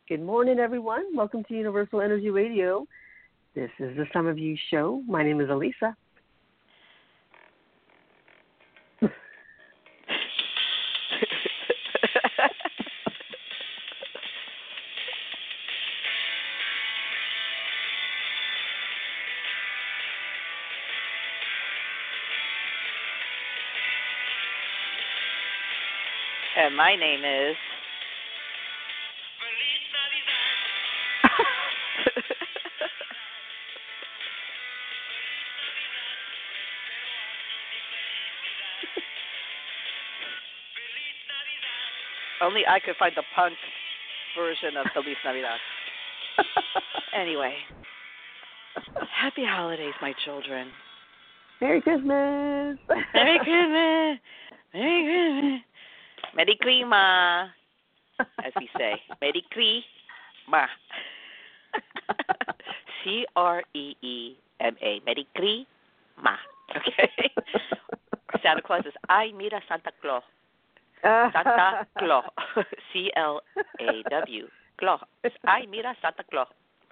Good morning, everyone. Welcome to Universal Energy Radio. This is the Some of You show. My name is Elisa. And my name is... Only I could find the punk version of Feliz Navidad. Anyway, happy holidays, my children. Merry Christmas. Merry Christmas. Merry Christmas. Merry Crema, as we say. Merry Crema. C-R-E-E-M-A. Merry Crema. Okay? Santa Claus is, ay, mira Santa Claus. Santa Claus. C-L-A-W. Claus. Ay, mira Santa Claus.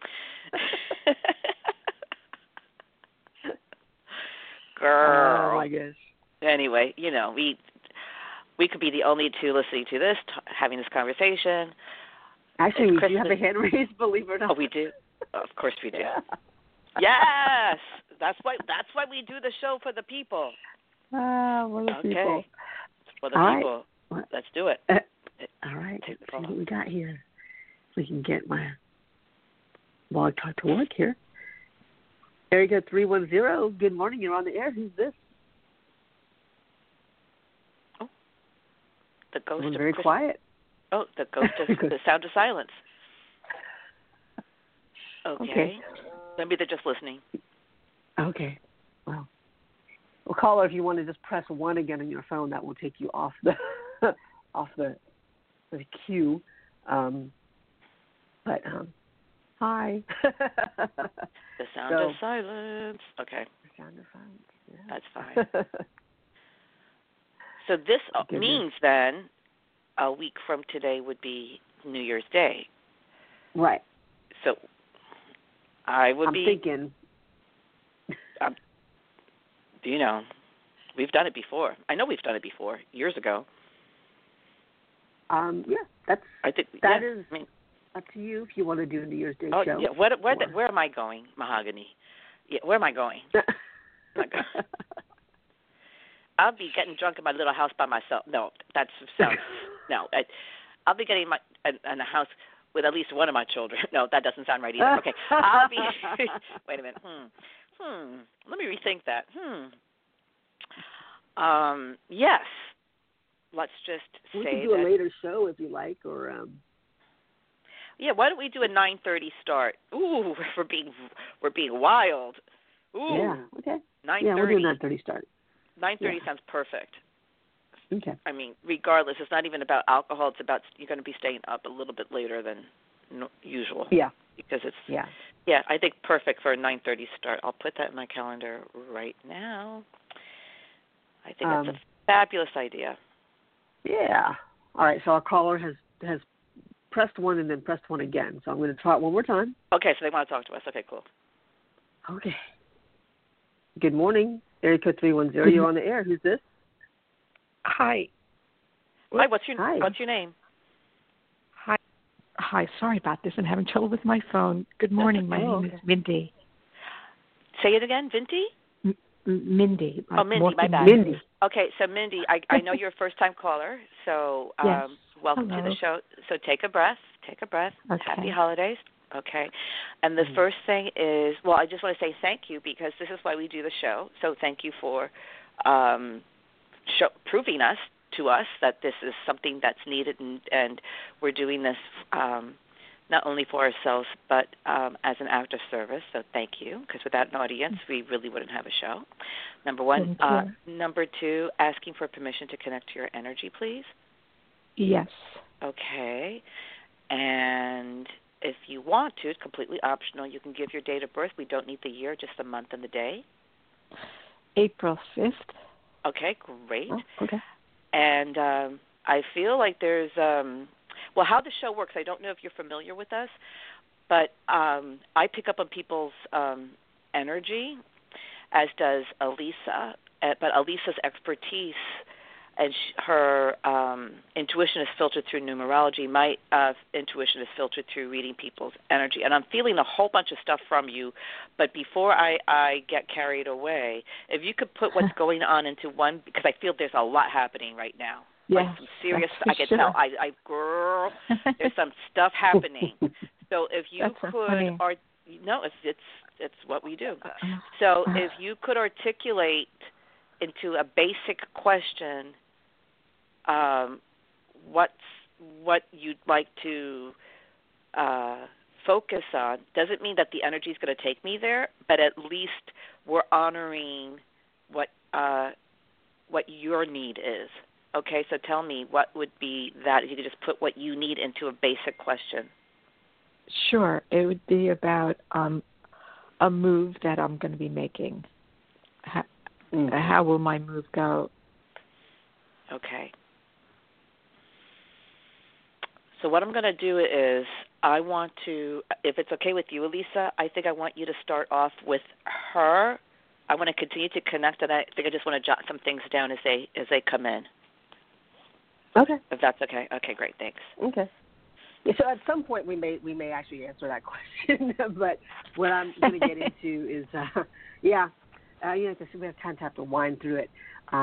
Girl. Oh, I guess. Anyway, you know, we could be the only two listening to this, having this conversation. Actually, we do have a hand raised, believe it or not. Oh, we do? Of course we do. Yeah. Yes. That's why we do the show for the people. For the people. Okay. For the all people. Right. Let's do it. All right. Let's see what we got here. We can get my blog talk to work here. Area 310. Good morning. You're on the air. Who's this? Oh. The ghost of very quiet. Oh, the ghost of the sound of silence. Okay. Maybe they're just listening. Okay. Well, caller, if you want to just press 1 again on your phone, that will take you off the queue. Hi. The sound of silence. Okay. The sound of silence. Yeah. That's fine. So this means then a week from today would be New Year's Day. Right. So I'm thinking. You know, we've done it before. I know we've done it before, years ago. Yeah, I think that is up to you if you want to do a New Year's Day show. Yeah. Where am I going, Mahogany? Yeah, where am I going? I'll be getting drunk in my little house by myself. No, that sounds no. I'll be getting in a house with at least one of my children. No, that doesn't sound right either. Okay, I'll be. Wait a minute. Let me rethink that. Yes. Let's just say we can do a later show if you like, or. Yeah, why don't we do a 9:30 start? Ooh, we're being wild. Ooh. Yeah. Okay. 9:30. Yeah, we'll do a 9:30 start. 9:30 sounds perfect. Okay. I mean, regardless, it's not even about alcohol. It's about you're going to be staying up a little bit later than usual. Yeah. Because it's yeah, I think perfect for a 9:30 start. I'll put that in my calendar right now. I think that's a fabulous idea. Yeah. All right. So our caller has pressed 1 and then pressed 1 again. So I'm going to try it one more time. Okay. So they want to talk to us. Okay. Cool. Okay. Good morning, Area Code 310. You're on the air. Who's this? Hi. Hi. What's your name? Hi. Sorry about this. I'm having trouble with my phone. Good morning. My name is Mindy. Say it again, Vinty? Mindy. Mindy, my bad. Mindy. Okay, so Mindy, I know you're a first-time caller, so yes. Welcome Hello. to the show. So take a breath. Okay. Happy holidays. Okay. And the first thing is, well, I just want to say thank you because this is why we do the show. So thank you for proving to us that this is something that's needed, and we're doing this not only for ourselves but as an act of service. So thank you, because without an audience, we really wouldn't have a show. Number one. Number two, asking for permission to connect to your energy, please. Yes. Okay. And if you want to, it's completely optional. You can give your date of birth. We don't need the year, just the month and the day. April 5th. Okay, great. Oh, okay. And I feel like there's Well, how the show works, I don't know if you're familiar with us, but I pick up on people's energy, as does Elisa. But Elisa's expertise and her intuition is filtered through numerology. My intuition is filtered through reading people's energy. And I'm feeling a whole bunch of stuff from you. But before I get carried away, if you could put what's going on into one, because I feel there's a lot happening right now. Yes, like some serious, I can tell. Girl, there's some stuff happening. So if you that's could, it's what we do. So if you could articulate into a basic question, what you'd like to focus on, doesn't mean that the energy is going to take me there, but at least we're honoring what your need is. Okay, so tell me, what would be that if you could just put what you need into a basic question? Sure. It would be about a move that I'm going to be making. How will my move go? Okay. So what I'm going to do is I want to, if it's okay with you, Elisa, I think I want you to start off with her. I want to continue to connect, and I think I just want to jot some things down as they come in. Okay. If that's okay. Okay, great. Thanks. Okay. Yeah, so at some point we may actually answer that question, but what I'm going to get into is, because we kind of have to wind through it.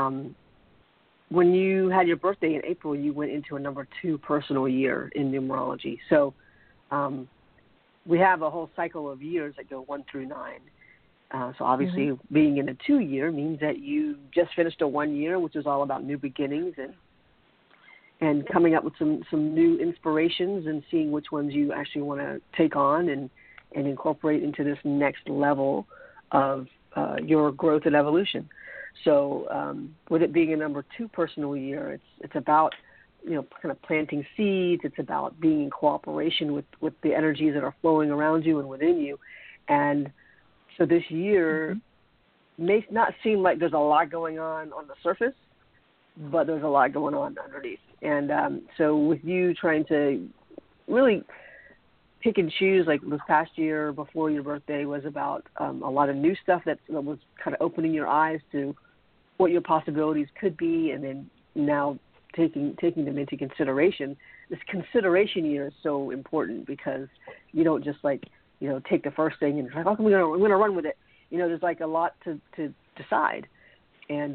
When you had your birthday in April, you went into a number 2 personal year in numerology. So we have a whole cycle of years that go 1 through 9. So obviously being in a 2 year means that you just finished a 1 year, which is all about new beginnings and coming up with some new inspirations and seeing which ones you actually want to take on and incorporate into this next level of your growth and evolution. So with it being a number 2 personal year, it's about, kind of planting seeds. It's about being in cooperation with the energies that are flowing around you and within you. And so this year may not seem like there's a lot going on the surface, but there's a lot going on underneath. And so with you trying to really pick and choose, like this past year before your birthday was about a lot of new stuff that was kind of opening your eyes to what your possibilities could be, and then now taking them into consideration. This consideration year is so important because you don't just take the first thing and it's like, I'm going to run with it. There's like a lot to decide. And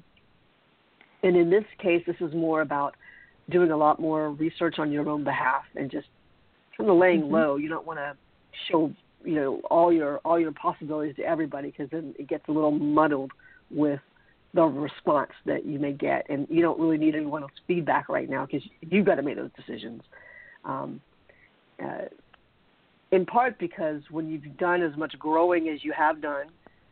in this case, this is more about doing a lot more research on your own behalf and just kind of laying low. You don't want to show, all your possibilities to everybody, because then it gets a little muddled with the response that you may get. And you don't really need anyone else's feedback right now because you've got to make those decisions. In part because when you've done as much growing as you have done,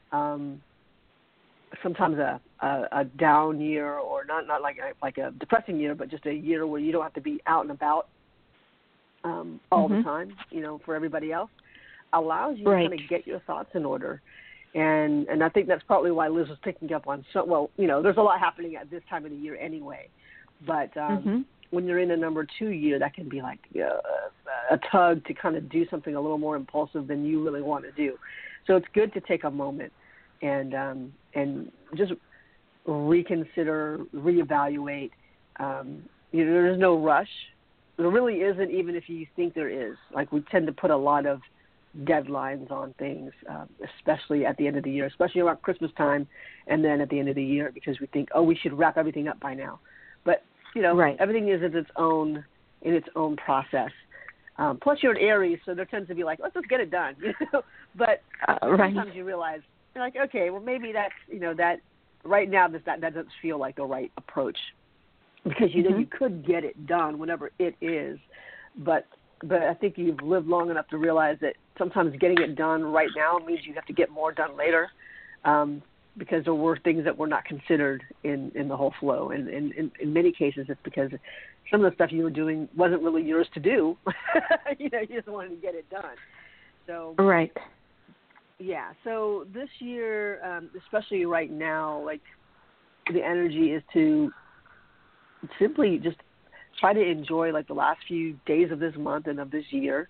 sometimes a down year, or not like a depressing year, but just a year where you don't have to be out and about all the time, for everybody else, allows you to kind of get your thoughts in order. And I think that's probably why Liz was picking up on there's a lot happening at this time of the year anyway. But when you're in a number 2 year, that can be like a tug to kind of do something a little more impulsive than you really want to do. So it's good to take a moment and just reconsider, reevaluate. There's no rush. There really isn't, even if you think there is. Like, we tend to put a lot of deadlines on things, especially at the end of the year, especially around Christmas time, and then at the end of the year, because we think, we should wrap everything up by now. But everything is in its own process. Plus, you're an Aries, so there tends to be like, let's just get it done. But sometimes you realize, you're like, okay, well, maybe that's that right now that doesn't feel like the right approach, because you could get it done whenever it is, but I think you've lived long enough to realize that sometimes getting it done right now means you have to get more done later, because there were things that were not considered in the whole flow, and in many cases it's because some of the stuff you were doing wasn't really yours to do. You just wanted to get it done. So yeah. So this year, especially right now, like, the energy is to simply just try to enjoy like the last few days of this month and of this year.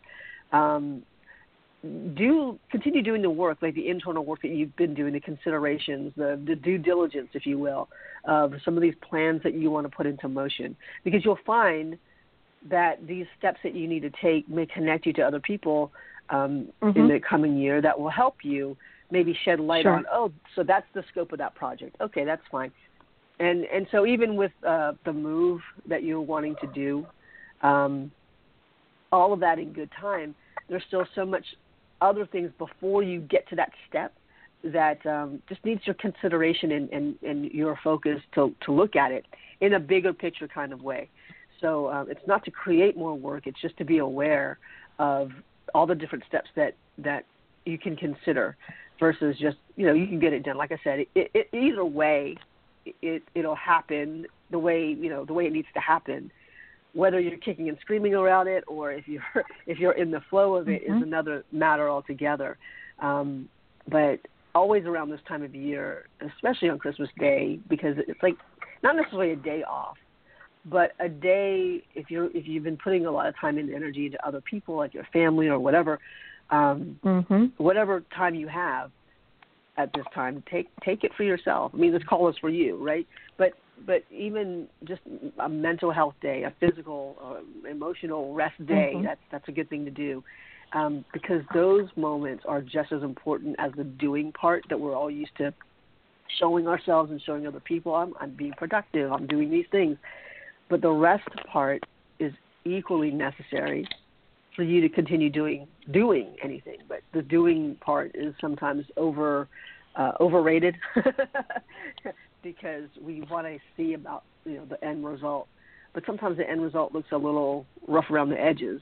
Continue doing the work, like the internal work that you've been doing, the considerations, the due diligence, if you will, of some of these plans that you want to put into motion. Because you'll find that these steps that you need to take may connect you to other people in the coming year that will help you maybe shed light on, so that's the scope of that project. Okay, that's fine. And so even with the move that you're wanting to do, all of that in good time, there's still so much other things before you get to that step that just needs your consideration and your focus to look at it in a bigger picture kind of way. So it's not to create more work, it's just to be aware of all the different steps that you can consider versus just, you can get it done. Like I said, either way, it'll happen the way it needs to happen. Whether you're kicking and screaming around it or if you're in the flow of it is another matter altogether. But always around this time of year, especially on Christmas Day, because it's like not necessarily a day off, but a day if you've been putting a lot of time and energy into other people, like your family or whatever, whatever time you have at this time, take it for yourself. I mean, this call is for you, right? But even just a mental health day, a physical, emotional rest day, that's a good thing to do, because those moments are just as important as the doing part that we're all used to showing ourselves and showing other people. I'm being productive. I'm doing these things. But the rest part is equally necessary for you to continue doing anything. But the doing part is sometimes overrated because we want to see about the end result. But sometimes the end result looks a little rough around the edges.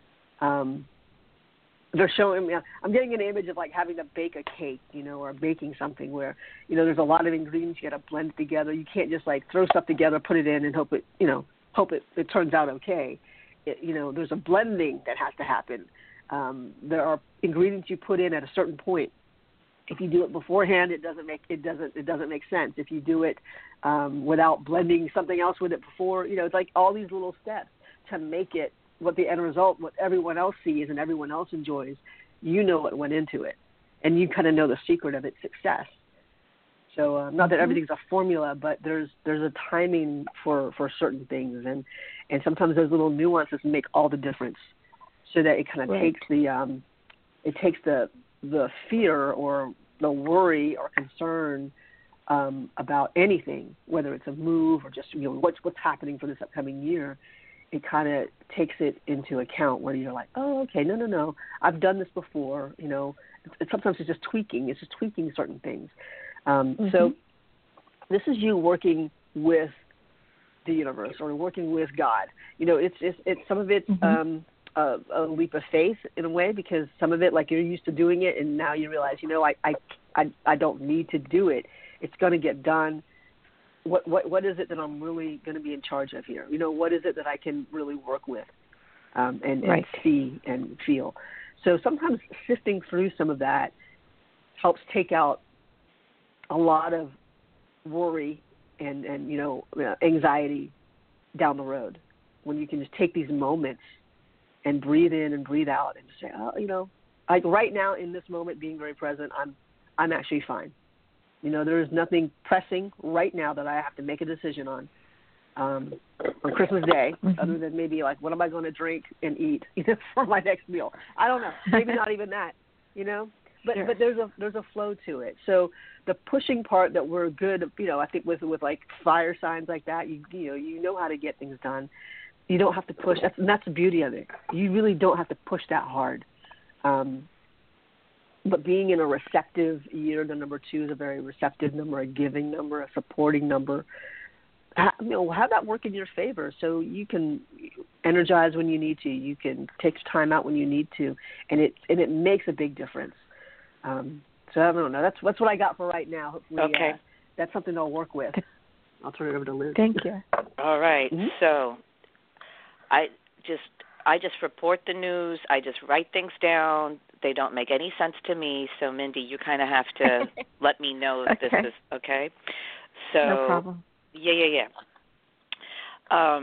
They're showing me, I'm getting an image of like having to bake a cake, or baking something where, there's a lot of ingredients. You got to blend it together. You can't just like throw stuff together, put it in and hope it turns out okay. There's a blending that has to happen. There are ingredients you put in at a certain point. If you do it beforehand, it doesn't make sense. If you do it without blending something else with it before, it's like all these little steps to make it what the end result, what everyone else sees and everyone else enjoys. What went into it, and you kind of know the secret of its success. So not that everything's a formula, but there's a timing for certain things, and sometimes those little nuances make all the difference. So that it kind of takes the fear or the worry or concern about anything, whether it's a move or just what's happening for this upcoming year. It kind of takes it into account where you're like, oh, okay, no, I've done this before. Sometimes it's just tweaking. It's just tweaking certain things. So this is you working with the universe or working with God. It's some of it's a leap of faith in a way, because some of it, like, you're used to doing it and now you realize, I don't need to do it. It's going to get done. What is it that I'm really going to be in charge of here? What is it that I can really work with and see and feel? So sometimes sifting through some of that helps take out a lot of worry and anxiety down the road, when you can just take these moments and breathe in and breathe out and say, like right now in this moment, being very present, I'm actually fine. There is nothing pressing right now that I have to make a decision on Christmas Day, other than maybe like, what am I going to drink and eat for my next meal? I don't know. Maybe not even that, But sure. But there's a flow to it. So the pushing part that we're good, I think with like fire signs like that, you know how to get things done. You don't have to push. That's the beauty of it. You really don't have to push that hard. But being in a receptive year, the number 2 is a very receptive number, a giving number, a supporting number. Have that work in your favor, so you can energize when you need to. You can take time out when you need to, and it makes a big difference. So I don't know. That's what I got for right now. Hopefully, okay. That's something I'll work with. I'll turn it over to Liz. Thank you. All right. Mm-hmm. So I just report the news. I just write things down. They don't make any sense to me. So Mindy, you kind of have to let me know if this is okay. So no problem. Yeah.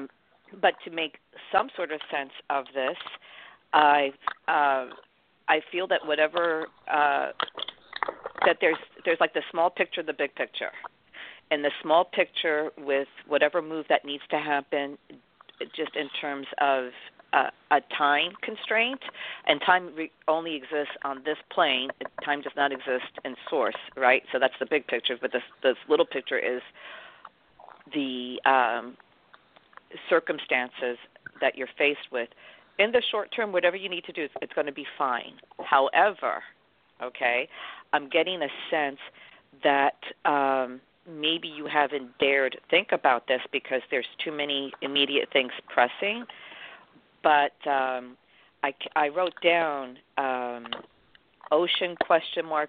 but to make some sort of sense of this, I feel that whatever that there's like the small picture, the big picture, and the small picture with whatever move that needs to happen, just in terms of a time constraint, and time only exists on this plane. Time does not exist in source, right? So that's the big picture, but this little picture is the circumstances that you're faced with. In the short term, whatever you need to do, it's going to be fine. However, okay, I'm getting a sense that maybe you haven't dared think about this because there's too many immediate things pressing. But I wrote down ocean ? Overseas ?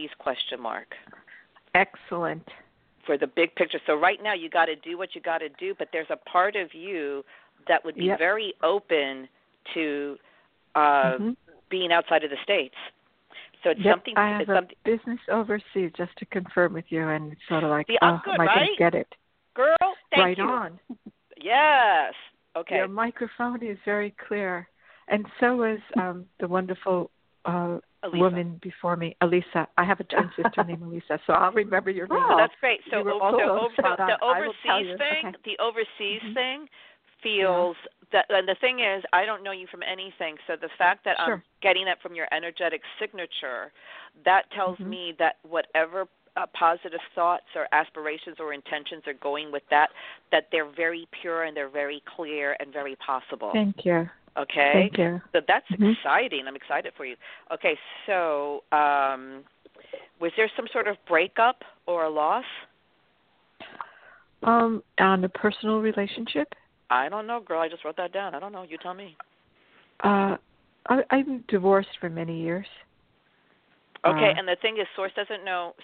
Excellent. For the big picture. So right now you got to do what you got to do, but there's a part of you that would be very open to being outside of the States. So it's something. I have a business overseas, just to confirm with you, and it's sort of like, good, am I going to get it? Girl, thank you. Right on. Yes. Okay. Your microphone is very clear, and so is the wonderful woman before me, Elisa. I have a twin sister named Elisa, so I'll remember your name. Oh, that's great. So the overseas thing feels that, and the thing is, I don't know you from anything, so the fact that I'm getting that from your energetic signature, that tells me that whatever positive thoughts or aspirations or intentions are going with that they're very pure and they're very clear and very possible. Thank you. Okay? Thank you. So that's exciting. I'm excited for you. Okay, so was there some sort of breakup or a loss? On a personal relationship? I don't know, girl. I just wrote that down. I don't know. You tell me. I'm divorced for many years. Okay, and the thing is, Source doesn't know.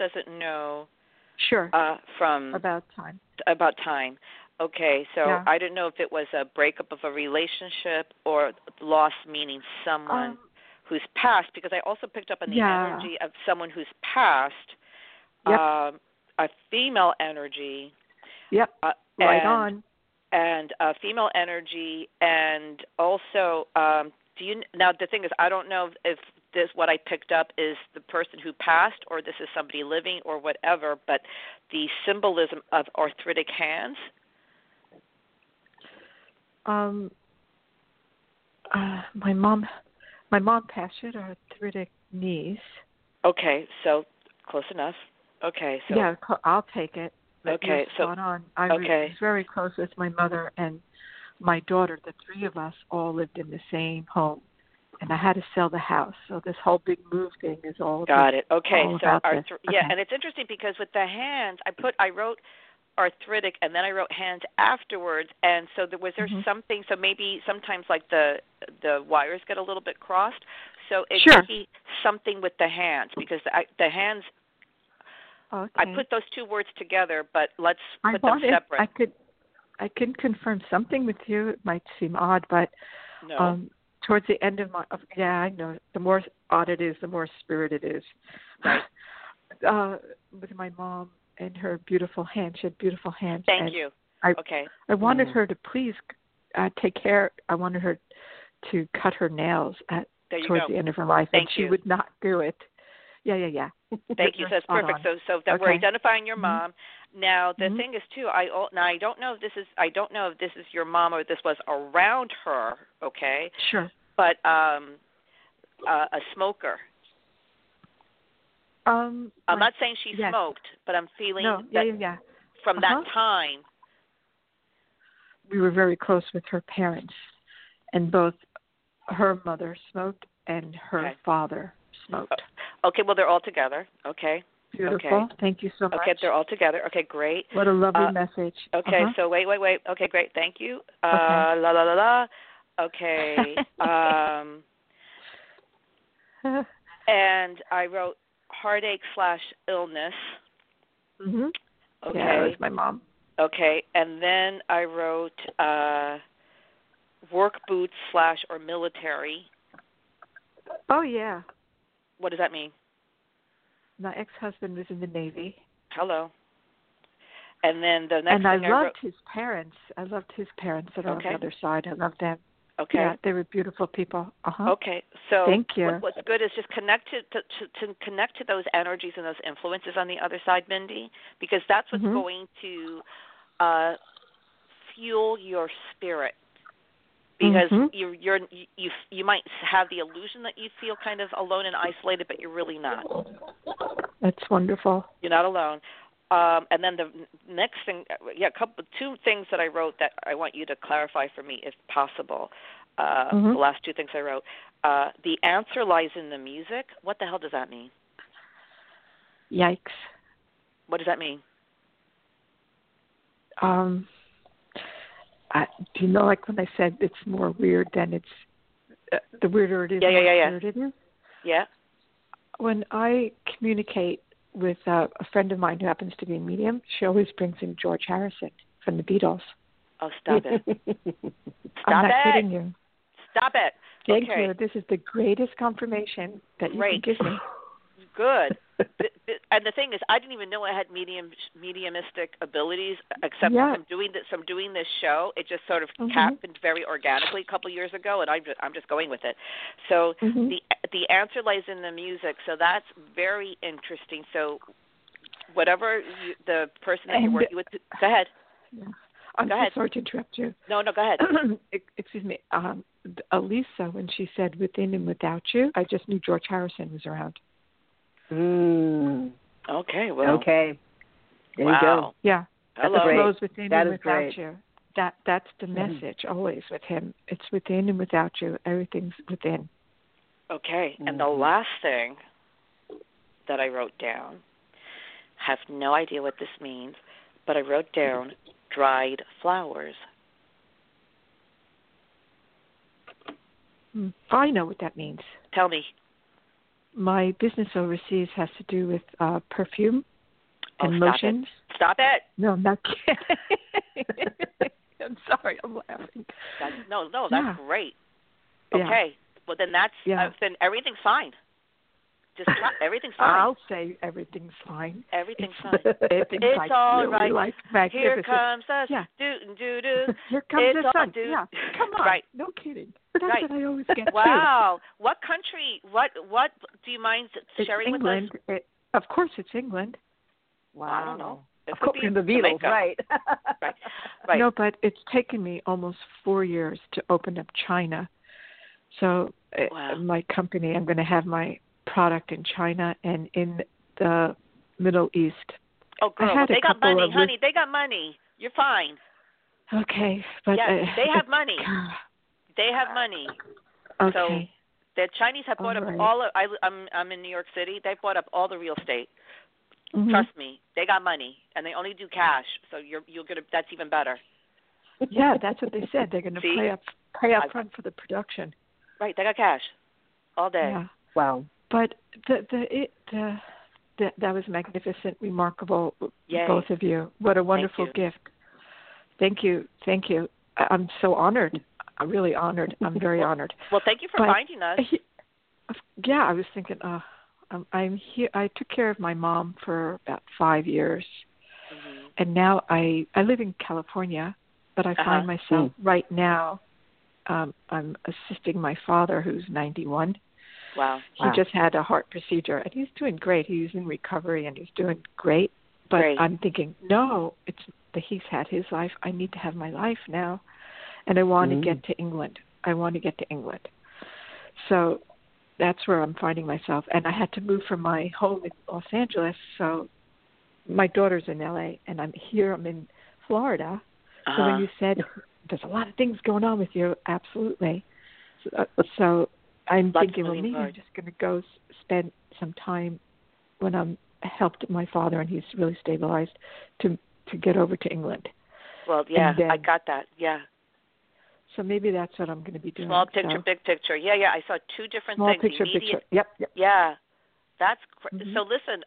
Sure. From about time. About time. Okay, so I didn't know if it was a breakup of a relationship or loss, meaning someone who's passed. Because I also picked up on the energy of someone who's passed. A female energy. Yep. Right on. And female energy, and also, now the thing is, I don't know if this, what I picked up is the person who passed, or this is somebody living, or whatever. But the symbolism of arthritic hands. My mom passed with arthritic knees. Okay, so close enough. Okay, so yeah, I'll take it. Okay, so on. I was very close with my mother and my daughter. The three of us all lived in the same home, and I had to sell the house. So this whole big move thing is all got it. Okay, all so and it's interesting because with the hands, I wrote arthritic, and then I wrote hands afterwards, and so was there something? So maybe sometimes like the wires get a little bit crossed. So it could be something with the hands because the hands. Okay. I put those two words together, but let's put them separate. I can confirm something with you. It might seem odd, but towards the end of I know. The more odd it is, the more spirit it is. Right. With my mom and her beautiful hands, she had beautiful hands. Thank you. I wanted her to please take care. I wanted her to cut her nails towards the end of her life, and she would not do it. Yeah. Thank you. So that's perfect. So that we're identifying your mom. Now the thing is too. I don't know if this is your mom or this was around her. Okay. Sure. But a smoker. I'm not saying she smoked, but I'm feeling that from that time. We were very close with her parents, and both her mother smoked and her father smoked. Okay, well, they're all together. Okay. Beautiful. Okay. Thank you so much. Okay, they're all together. Okay, great. What a lovely message. Okay, so wait. Okay, great. Thank you. La la la la. Okay. And I wrote heartache / illness. Mhm. Okay. Yeah, that was my mom. Okay, and then I wrote work boots / or military. Oh yeah. What does that mean? My ex-husband was in the Navy. Hello. And then the next and I thing loved his parents. I loved his parents that are on the other side. I loved them. Okay. Yeah, they were beautiful people. Okay, so thank you. What's good is just connect to connect to those energies and those influences on the other side, Mindy, because that's what's going to fuel your spirit. Because you might have the illusion that you feel kind of alone and isolated, but you're really not. That's wonderful. You're not alone. And then the next thing, two things that I wrote that I want you to clarify for me, if possible. The last two things I wrote. The answer lies in the music. What the hell does that mean? Yikes. What does that mean? Do you know, like when I said it's more weird than it's, the weirder it is, the more weird it is? Yeah. When I communicate with a friend of mine who happens to be a medium, she always brings in George Harrison from the Beatles. Oh, stop it. I'm not kidding you. Stop it. Thank you. This is the greatest confirmation that you can give me. Good. And the thing is, I didn't even know I had mediumistic abilities, except from doing this show. It just sort of happened very organically a couple of years ago, and I'm just going with it. So the answer lies in the music. So that's very interesting. So whatever the person that you're working with, go ahead. Yeah. I'm so sorry to interrupt you. No, go ahead. Excuse me. Elisa, when she said "within and without you," I just knew George Harrison was around. Okay. Well. Okay. There you go. Yeah. Hello. That flows within that and is without great. you. That's the message always with him. It's within and without you. Everything's within. Okay. And the last thing that I wrote down, have no idea what this means, but I wrote down dried flowers. I know what that means. Tell me. My business overseas has to do with perfume and lotions. Stop it. No, I'm not kidding. I'm sorry, I'm laughing. That's great. Okay. Yeah. Well, then then everything's fine. Just everything's fine. I'll say everything's fine. Everything's fine. It's all really right. Like magnificent. Here comes the doo-doo-doo. Here comes it's the sun. All, yeah, come on. Right. No kidding. That's what I always get. Wow. What country? What? Do you mind sharing England. with us? Of course, it's England. Wow. I don't know. Of course, the Beatles, right? Right. No, but it's taken me almost 4 years to open up China. So my company, I'm going to have my product in China and in the Middle East. Oh, girl, they got money, honey. They got money. You're fine. Okay, but they have money. They have money. Okay. So the Chinese have bought up all. I'm in New York City. They've bought up all the real estate. Trust me, they got money, and they only do cash. So you're gonna. That's even better. Yeah, that's what they said. They're going to pay up front for the production. Right, they got cash all day. Yeah. Wow. But that was magnificent, remarkable. Yay. Both of you. What a wonderful gift. Thank you. I'm so honored. I'm really honored. I'm very honored. Well, thank you for finding us. Yeah, I was thinking, I'm here. I took care of my mom for about 5 years, and now I live in California, but I find myself right now. I'm assisting my father, who's 91. Wow. He just had a heart procedure, and he's doing great. He's in recovery, and he's doing great. But I'm thinking, no, it's that he's had his life. I need to have my life now, and I want to get to England. So that's where I'm finding myself. And I had to move from my home in Los Angeles. So my daughter's in L.A., and I'm here. I'm in Florida. So when you said there's a lot of things going on with you, absolutely. So I'm thinking, well, maybe I'm just going to go spend some time when I'm helped my father and he's really stabilized to get over to England. Well, yeah, I got that. Yeah. So maybe that's what I'm going to be doing. Small picture, big picture. Yeah. I saw two different things. Small picture, big picture. Yep. Yeah. That's so. Listen,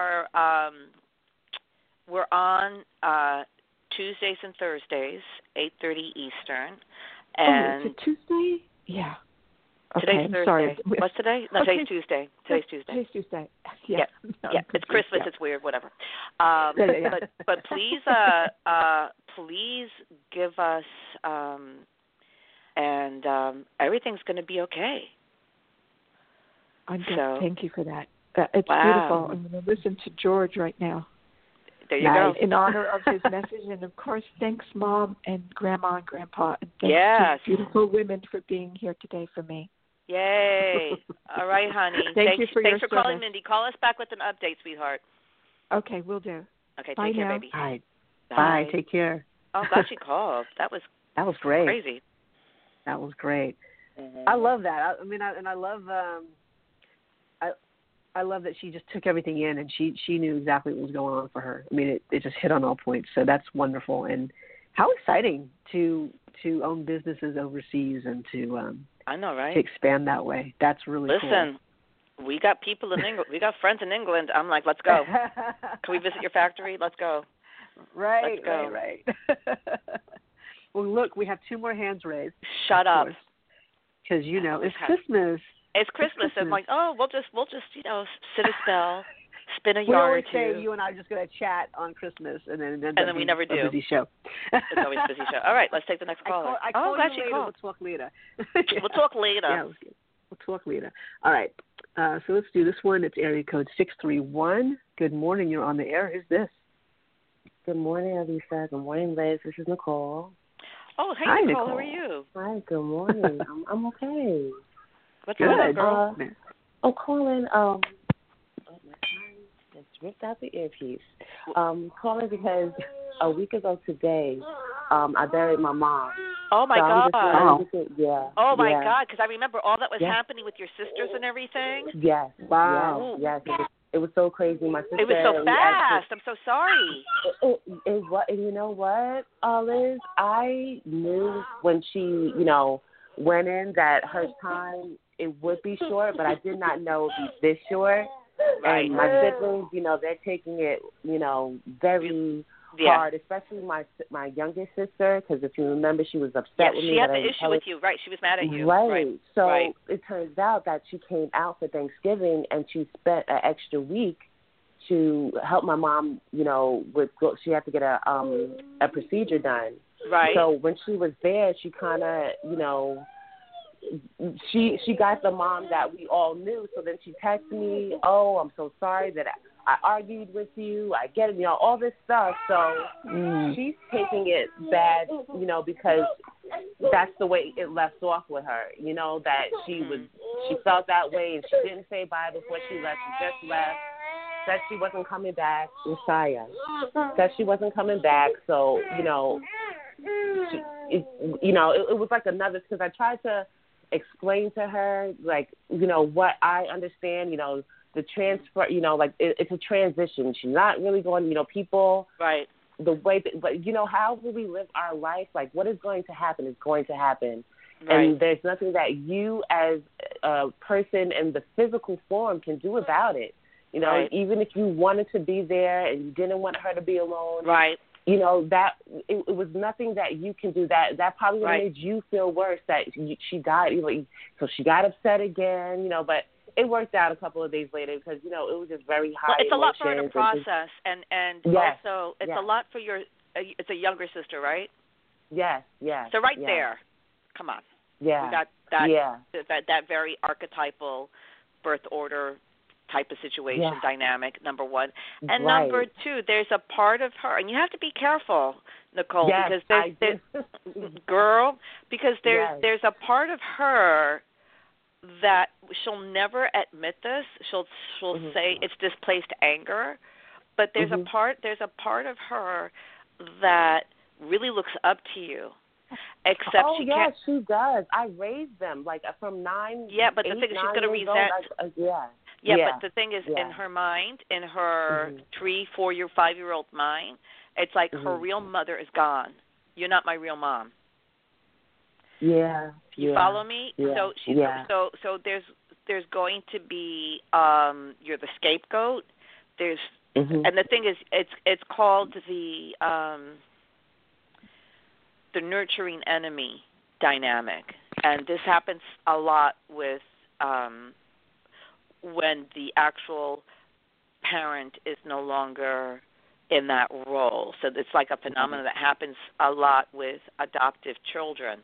we're on Tuesdays and Thursdays, 8:30 Eastern. And is it Tuesday? Yeah. Today's Thursday. Sorry. What's today? No, today's Tuesday. Today's Tuesday. Yeah. It's Christmas. Yeah. It's weird. Whatever. But please, please give us, and everything's going to be okay. Thank you for that. It's beautiful. I'm going to listen to George right now. There you go. In honor of his message, and of course, thanks, Mom and Grandma and Grandpa, and thanks to beautiful women for being here today for me. Yay! All right, honey. Thanks for calling, Mindy. Call us back with an update, sweetheart. Okay, we'll do. Okay, bye take care, now. baby. All right. Bye. Take care. Oh, glad she called. That was great. Crazy. That was great. Mm-hmm. I love that. I love that she just took everything in, and she knew exactly what was going on for her. I mean, it just hit on all points. So that's wonderful, and how exciting to own businesses overseas and to I know, right? To expand that way. That's really cool. Listen, we got people in England. We got friends in England. I'm like, let's go. Can we visit your factory? Let's go. Right. Let's go. Right. Well, look, we have 2 more hands raised. Shut up. Because it's Christmas. It's Christmas. I'm like, we'll just sit a spell, spin a we yard always or say two. You and I are just going to chat on Christmas, and then we never do. A busy show. It's always a busy show. All right, let's take the next caller. I call glad you she later. called. We'll talk later. We'll talk later. Yeah, we'll talk later. All right. So let's do this one. It's area code 631. Good morning. You're on the air. Who's this? Good morning, Alisa. Good morning, Liz. This is Nicole. Oh, hey, Hi, Nicole. How are you? Hi. Good morning. I'm okay. What's going on, girl? I'm calling. My phone just ripped out the earpiece. Calling because a week ago today, I buried my mom. Oh my God! Yeah. Oh my God! Because I remember all that was happening with your sisters and everything. Yes. Wow. Yes. It was so crazy. My sister. It was so fast. I'm so sorry. It was. And you know what, Liz? I knew when she, went in that her time it would be short, but I did not know it would be this short. Right. And my siblings, they're taking it, very hard, especially my youngest sister, because if you remember, she was upset with me. She had the issue with you, right? She was mad at you. Right. So it turns out that she came out for Thanksgiving, and she spent an extra week to help my mom, she had to get a procedure done. Right. So when she was there, she kind of, she got the mom that we all knew. So then she texted me, "Oh, I'm so sorry that I argued with you. I get it, all this stuff." So she's taking it bad, because that's the way it left off with her. That she felt that way, and she didn't say bye before she left. She just left. Said she wasn't coming back. Messiah. Said she wasn't coming back. So it was like another, because I tried to explain to her, what I understand, the transfer, it's a transition. She's not really going, people. Right. The way, but however we live our life, what is going to happen is going to happen. Right. And there's nothing that you as a person in the physical form can do about it. Even if you wanted to be there and you didn't want her to be alone. Right. That it was nothing that you can do. That probably would have made you feel worse that she died. So she got upset again. But it worked out a couple of days later because it was just very high. Well, it's a lot for her to emotions process, and yes, also it's a lot for your. It's a younger sister, right? Yes. So there, come on. Yeah. We got that that very archetypal birth order type of situation dynamic, number one. And number two, there's a part of her, and you have to be careful, Nicole, because there's girl, because there's a part of her that she'll never admit this. She'll say it's displaced anger, but there's a part of her that really looks up to you. Except she can't. She does. I raised them from 9. Yeah, but the thing is, she's going to resent. But the thing is, in her mind, in her 3, 4, 5-year-old mind, it's like her real mother is gone. You're not my real mom. Yeah. You follow me? Yeah. So she's so there's going to be you're the scapegoat. There's and the thing is, it's called the nurturing enemy dynamic, and this happens a lot with when the actual parent is no longer in that role. So it's like a phenomenon that happens a lot with adoptive children,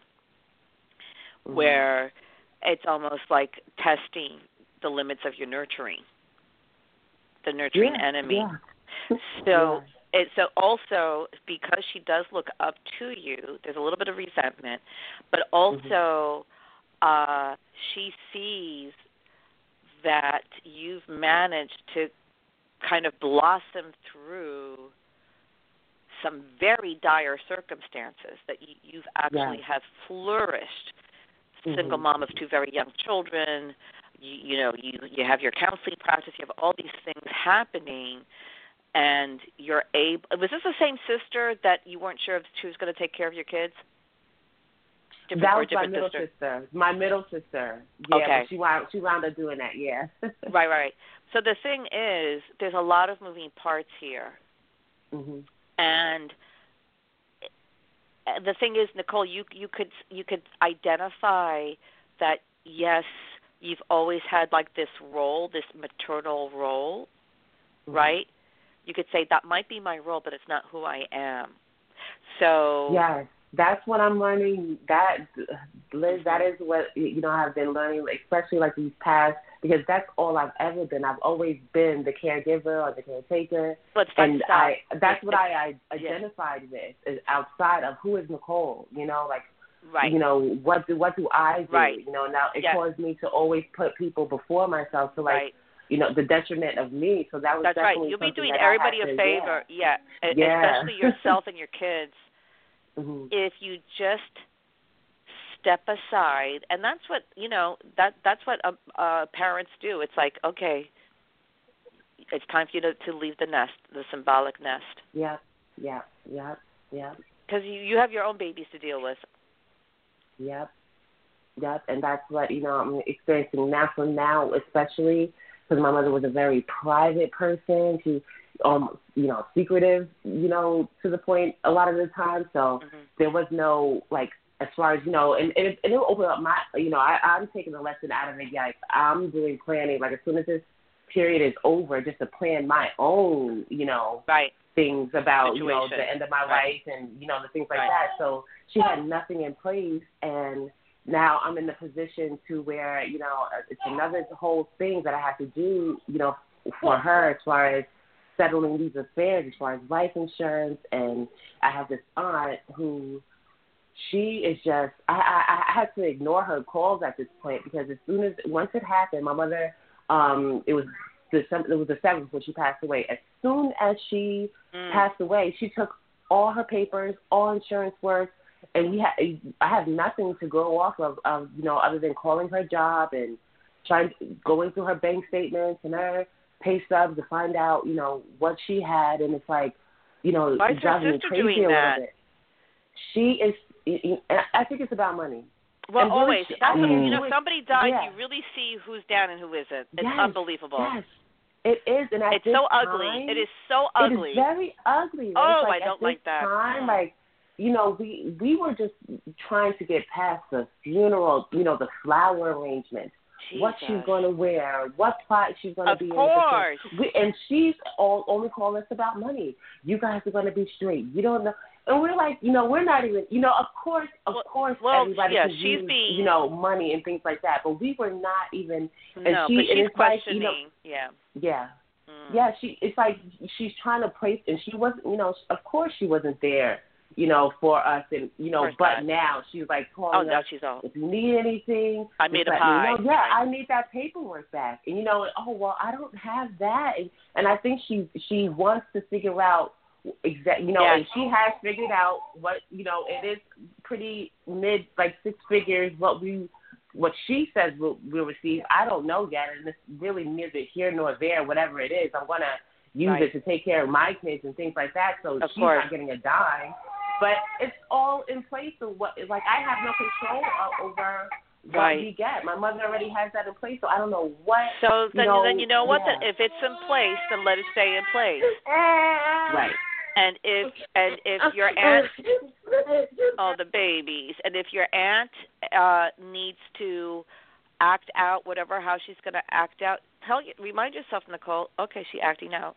where it's almost like testing the limits of your nurturing, the nurturing enemy. Yeah. So so also, because she does look up to you, there's a little bit of resentment, but also she sees that you've managed to kind of blossom through some very dire circumstances, that you've actually have flourished. Single mom of 2 very young children, you have your counseling practice, you have all these things happening, and you're able. Was this the same sister that you weren't sure if she was going to take care of your kids? That was my middle sister. My middle sister. Yeah, okay. But she wound up doing that. Yeah. Right. So the thing is, there's a lot of moving parts here, and the thing is, Nicole, you could identify that. Yes, you've always had like this role, this maternal role, right? You could say that might be my role, but it's not who I am. So yes, that's what I'm learning. That, Liz, that is what I've been learning, especially like these past, because that's all I've ever been. I've always been the caregiver or the caretaker, and that's what I identified with, is outside of who is Nicole. Right. What do I do? Right. Now it caused me to always put people before myself, to the detriment of me. So that was that's definitely right. You'll be doing that everybody a favor, especially yourself and your kids, if you just step aside. And that's what that's what parents do. It's like, okay, it's time for you to leave the nest, the symbolic nest. Yeah. Because you have your own babies to deal with. Yep, and that's what I'm experiencing now. So now, especially because my mother was a very private person, she, secretive, to the point a lot of the time. So there was no as far as and it will open up my, I'm taking a lesson out of it. Like, I'm doing planning. Like, as soon as this period is over, just to plan my own, things about situation. The end of my life and the things like that. So she had nothing in place, and now I'm in the position to where it's another whole thing that I have to do for her, as far as settling these affairs, as far as life insurance. And I have this aunt who, she is just, I had to ignore her calls at this point, because once it happened, my mother, it was the 7th when she passed away. As soon as she passed away, she took all her papers, all insurance work, and I have nothing to go off of, other than calling her job and going through her bank statements and her pay stubs to find out, what she had. And it's like, why is your sister doing that? Bit. She is, I think it's about money. Well, and always. Really, somebody dies, you really see who's down and who isn't. It's unbelievable. Yes. It is, and it's so ugly. It is so ugly. It is very ugly. Oh, I don't like that. Time, we were just trying to get past the funeral, the flower arrangement, what she's going to wear, what plot she's going to be in. Of course. And she's only calling us about money. You guys are going to be straight. You don't know. And we're like, we're not even, of course, everybody can use, money and things like that. But we were not even. And no, but she's questioning. Yeah, it's like she's trying to place, and she wasn't, of course she wasn't there, for us, and, but now she's like calling us, she's all, if you need anything, I made a pie. I need that paperwork back. And, I don't have that. And I think she wants to figure out, and she has figured out what, it is pretty mid, like 6 figures, what she says we'll receive. I don't know yet, and it's really neither here nor there, whatever it is. I'm going to use it to take care of my kids and things like that, so she's not getting a dime. But it's all in place of I have no control over what we get. My mother already has that in place, so I don't know what. So then you know what? That if it's in place, then let it stay in place. Right. And if your aunt, the babies, and if your aunt needs to act out how she's going to act out, remind yourself, Nicole, okay, she's acting out.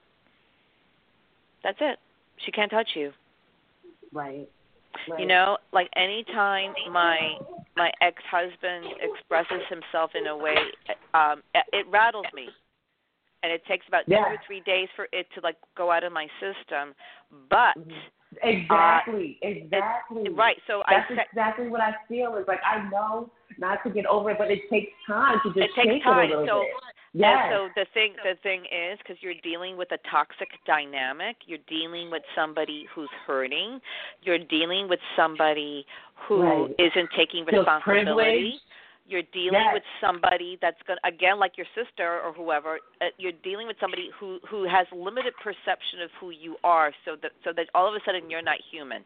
That's it. She can't touch you. Right. You know, like anytime my ex-husband expresses himself in a way, it rattles me. And it takes about 2 or 3 days for it to, like, go out of my system. But Exactly. Right. So that's exactly what I feel. Is like, I know not to get over it, but it takes time to just shake it a little bit. Yes. And so the thing is, because you're dealing with a toxic dynamic, you're dealing with somebody who's hurting, you're dealing with somebody who isn't taking responsibility. You're dealing with somebody that's going to, again, like your sister or whoever, you're dealing with somebody who has limited perception of who you are, so that all of a sudden you're not human.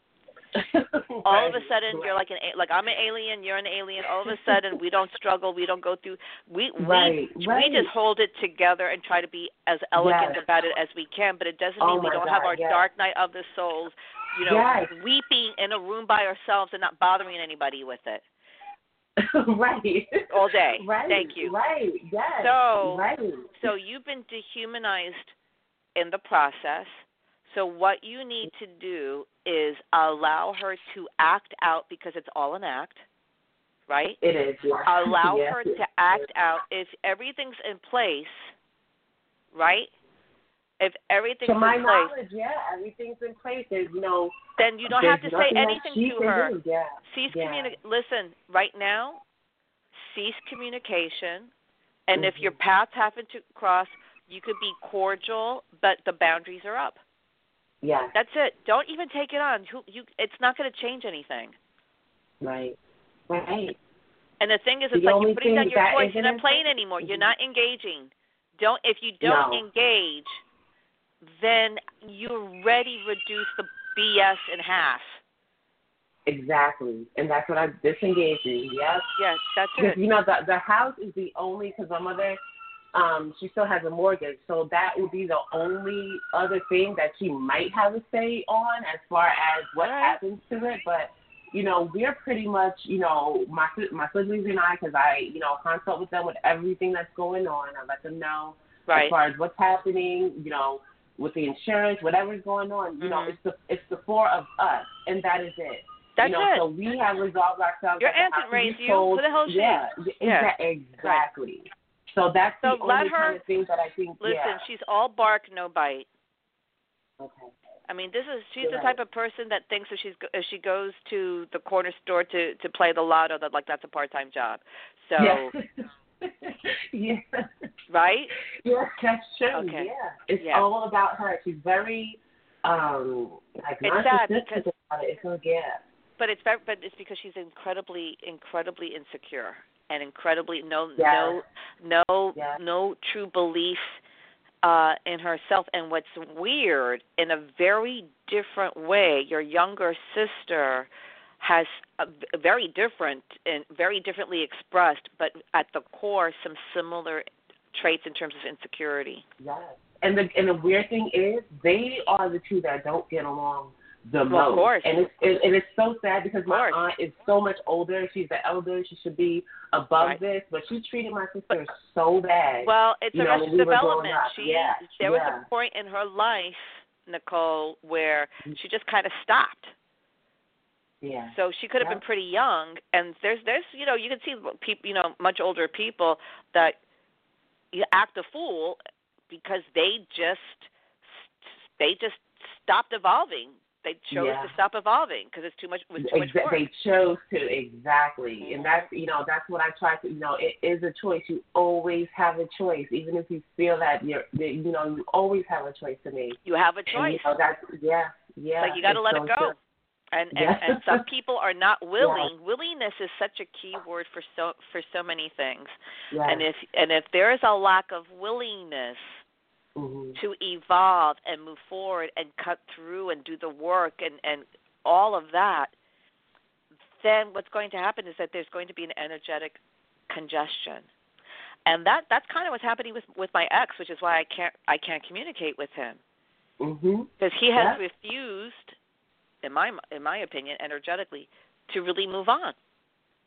All of a sudden you're like I'm an alien, you're an alien. All of a sudden we don't struggle, we don't go through. We just hold it together and try to be as elegant about it as we can. But it doesn't mean we don't have our dark night of the souls, weeping in a room by ourselves and not bothering anybody with it. Right. All day. Right. Thank you. Right. Yes. So you've been dehumanized in the process. So what you need to do is allow her to act out, because it's all an act, right? It is. Yeah. Allow her to act out. If everything's in place, right? If everything's in place. To my knowledge, everything's in place. There's no. Then you don't have to say anything to her. Cease communication. Listen, right now, cease communication. And if your paths happen to cross, you could be cordial, but the boundaries are up. Yeah. That's it. Don't even take it on. It's not going to change anything. Right. And the thing is, it's like you're putting down your voice. You're not playing anymore. You're not engaging. If you don't engage, then you already reduce the BS in half. Exactly. And that's what I'm disengaging. Yes. Yes, that's it. You know, the house is the only, because my mother, she still has a mortgage, so that would be the only other thing that she might have a say on as far as what happens to it. But, we're pretty much, my siblings and I, because I, consult with them with everything that's going on. I let them know as far as what's happening, with the insurance, whatever's going on. It's the four of us, and that is it. That's it. So we have resolved ourselves. Your aunt didn't raise you. Who the hell is she? Exactly. So that's the only kind of thing that I think. Listen, she's all bark, no bite. Okay. I mean, she's the type of person that thinks if she goes to the corner store to play the lotto, that's a part-time job. So. Yeah. Right? Yes, that's true. Okay. Yeah. It's all about her. She's very it's sad because it's But it's because she's incredibly insecure and incredibly no true belief in herself. And what's weird, in a very different way, your younger sister has a very different and very differently expressed, but at the core, some similar traits in terms of insecurity. Yes. And the weird thing is, they are the two that don't get along the most. Of course. And it's so sad because my aunt is so much older. She's the elder. She should be above this, but she treated my sister so bad. Well, it's Arrested Development. There was a point in her life, Nicole, where she just kind of stopped. Yeah. So she could have been pretty young, and there's you can see people, much older people that act a fool because they just stopped evolving. They chose to stop evolving because it's too much work. They chose to, exactly. And that's what I try to, it is a choice. You always have a choice, even if you feel that you always have a choice to make. You have a choice. And, that's, like you got to let it go. True. And some people are not willing. Willingness is such a key word for so many things. Yes. And if there is a lack of willingness to evolve and move forward and cut through and do the work and all of that, then what's going to happen is that there's going to be an energetic congestion. And that's kind of what's happening with my ex, which is why I can't communicate with him. Because he has refused, in my opinion, energetically, to really move on.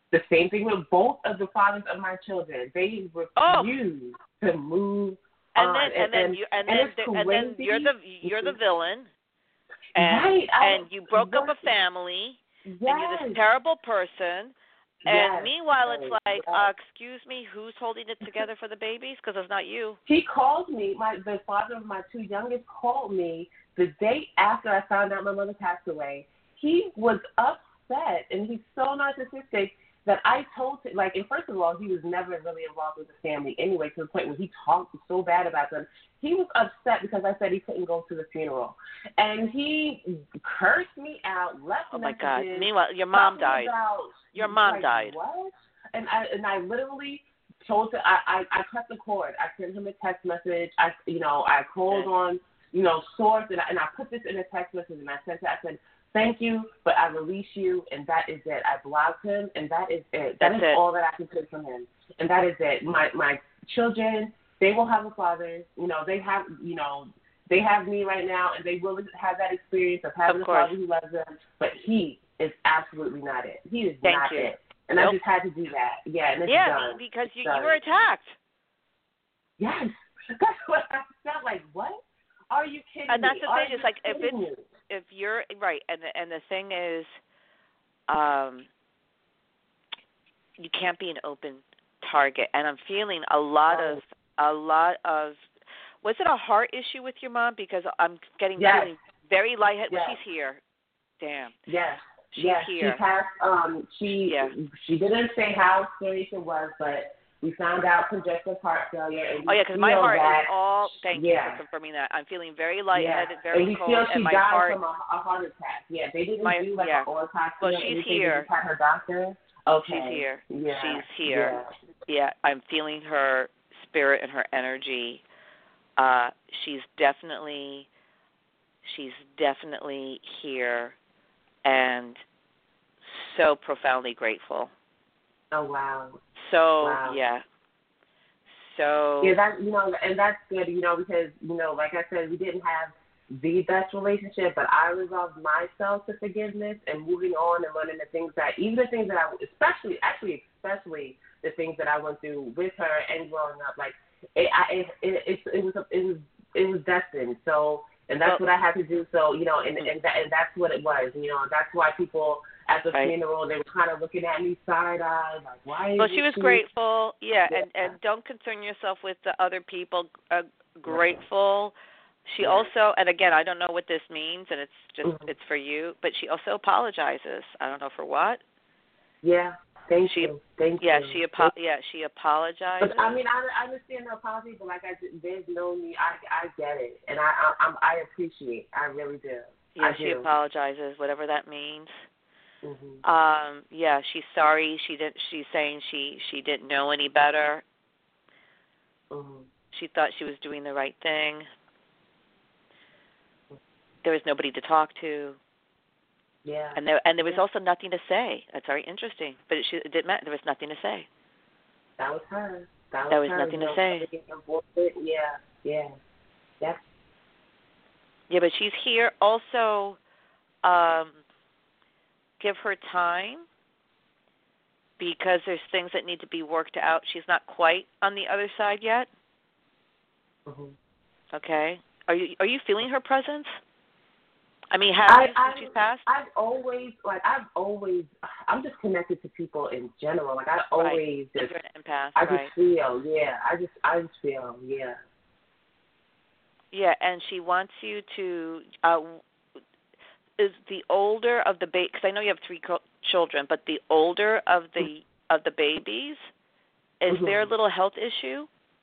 The same thing with both of the fathers of my children. They refuse to move on. And then you're the villain. And, right. And you broke up a family. Yes. And you're this terrible person. And meanwhile, it's like, excuse me, who's holding it together for the babies? Because it's not you. He called me. The father of my two youngest called me the day after I found out my mother passed away. He was upset, and he's so narcissistic that I told him, like, and first of all, he was never really involved with the family anyway, to the point where he talked so bad about them. He was upset because I said he couldn't go to the funeral. And he cursed me out, left Oh, messages. my God. Meanwhile, your mom died. Your mom died. What? And I literally told him, I cut the cord. I sent him a text message. I called on, source, and I put this in a text message, and I sent it. I said, thank you, but I release you, and that is it. I blocked him, and that is it. That is all that I can take from him, and that is it. My children, they will have a father. They have me right now, and they will have that experience of having a father who loves them, but he is absolutely not it. He is not it. And I just had to do that. Yeah, and it's done. Because you were attacked. Yes. That's what I felt like. What? Are you kidding me? And that's the thing. It's like, if you're right, and the thing is, you can't be an open target. And I'm feeling a lot of. Was it a heart issue with your mom? Because I'm feeling very lightheaded. Well, she's here. Damn. Yes. She's here. She passed. She didn't say how serious it was, but we found out congestive heart failure. And because my heart is all. Thank you for confirming that. I'm feeling very lightheaded, very cold, and my heart. And we feel she died died from a heart attack. Yeah, they didn't do like an autopsy. Well, she's here. They just had her doctor. Okay. She's here. Yeah. She's here. Yeah, I'm feeling her spirit and her energy. She's definitely here, and so profoundly grateful. Oh wow. So So that and that's good, because like I said, we didn't have the best relationship, but I resolved myself to forgiveness and moving on and learning the things that especially the things that I went through with her and growing up, like it was destined. So, and that's what I had to do. So, and that's what it was. That's why people at the funeral, they were kind of looking at me side-eyed, like, why? Well, she was grateful, and don't concern yourself with the other people. Grateful. She also, and again, I don't know what this means, and it's just it's for you. But she also apologizes. I don't know for what. Yeah. Thank you. She apologizes. But, I mean, I understand the apology, but there's no need. I get it, and I appreciate. I really do. Yeah, she apologizes, whatever that means. Mm-hmm. She's sorry. She's saying she didn't know any better. Mm-hmm. She thought she was doing the right thing. There was nobody to talk to. Yeah. And there was also nothing to say. That's very interesting. But it didn't matter. There was nothing to say. That was her. There was nothing to say. Yeah. Yeah, but she's here. Also, give her time, because there's things that need to be worked out. She's not quite on the other side yet. Mm-hmm. Okay. Are you feeling her presence? I mean, since she's passed? I'm just connected to people in general. Like, I always just, you're an empath, I just feel, I just feel. Yeah, and she wants you to, is the older of the baby, because I know you have 3 children, but the older of the babies, is there a little health issue?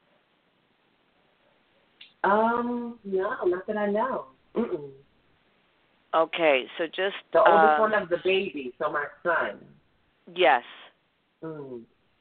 No, not that I know. Mm-mm. Okay, so just the oldest one of the babies, so my son. Yes. Mm.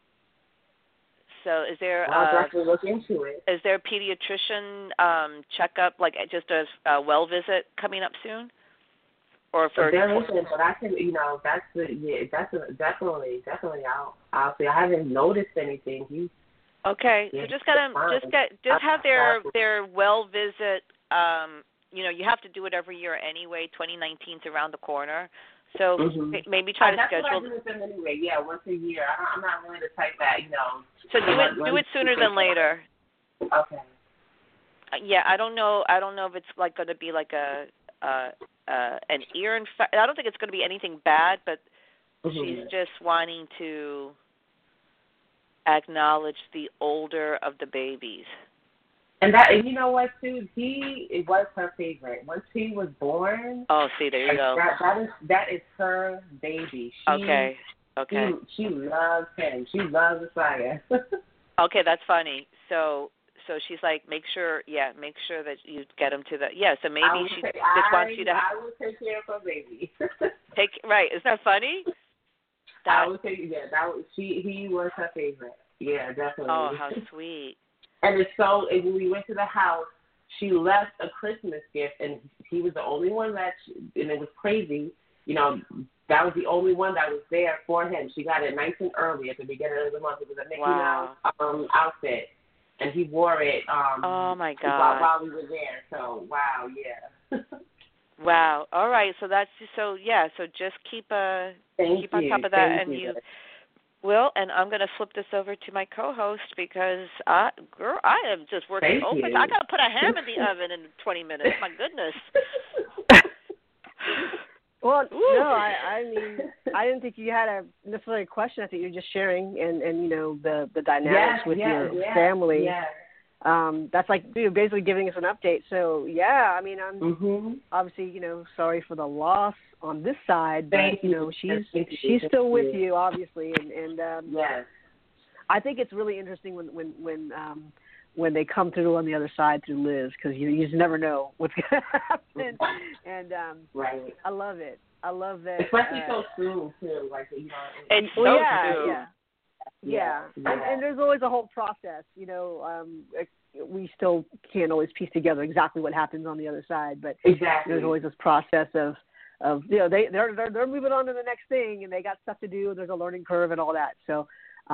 So is there? I'll definitely look into it. Is there a pediatrician checkup, like just a well visit coming up soon? Or for there isn't, but I can, definitely. I'll see. I haven't noticed anything. Okay, so just have their well visit. You have to do it every year anyway. 2019's around the corner, So maybe try to schedule. That's what I do with them anyway. Yeah, once a year. I'm not really the type that, So do it sooner than later. Okay. Yeah, I don't know if it's like going to be like an ear infection. I don't think it's going to be anything bad, but she's just wanting to acknowledge the older of the babies. And you know what, too? It was her favorite. Once he was born. Oh, see, there you go. That is her baby. Okay. She loves him. She loves Messiah. Okay, that's funny. So she's like, make sure that you get him to the. Yeah, so maybe she just wants you to. I will take care of her baby. Right? Isn't that funny? I would say he was her favorite. Yeah, definitely. Oh, how sweet. And when we went to the house, she left a Christmas gift, and he was the only one and it was crazy. That was the only one that was there for him. She got it nice and early at the beginning of the month. It was a Mickey Mouse outfit, and he wore it. Oh my God! While we were there, so wow, yeah. Wow. All right. So that's So just keep on top of that, and you will. And I'm going to flip this over to my co-host because I am just working open. I got to put a ham in the oven in 20 minutes. My goodness. Well, no, I mean, I didn't think you had necessarily a question. I think you're just sharing and the dynamics with your family. Yeah. That's like you're basically giving us an update. So yeah, I mean, I'm obviously sorry for the loss on this side, but she's still with you, obviously, and yes. I think it's really interesting when they come through on the other side through Liz, because you just never know what's going to happen. And right. I love it. I love that. Especially so soon too, It's so soon. Yeah. And there's always a whole process. We still can't always piece together exactly what happens on the other side, but there's always this process of they're moving on to the next thing, and they got stuff to do. And there's a learning curve and all that. So,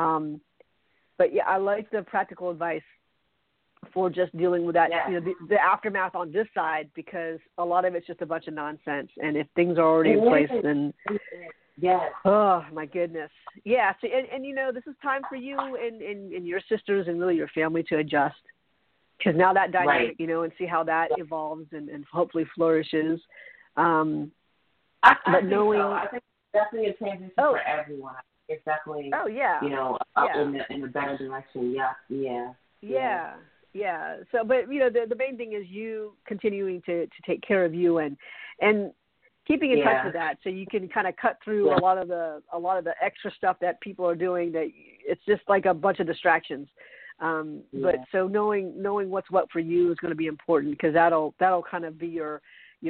but yeah, I like the practical advice for just dealing with that, the aftermath on this side, because a lot of it's just a bunch of nonsense. And if things are already in place, then oh my goodness. Yeah. So, and this is time for you and your sisters and really your family to adjust, because now that dynamic, and see how that evolves and hopefully flourishes. I think it's definitely a transition for everyone. It's definitely, in a better direction. Yeah. So, but the main thing is you continuing to take care of you and keeping in touch with that, so you can kind of cut through a lot of the extra stuff that people are doing. That it's just like a bunch of distractions. But so knowing what's what for you is going to be important, because that'll kind of be your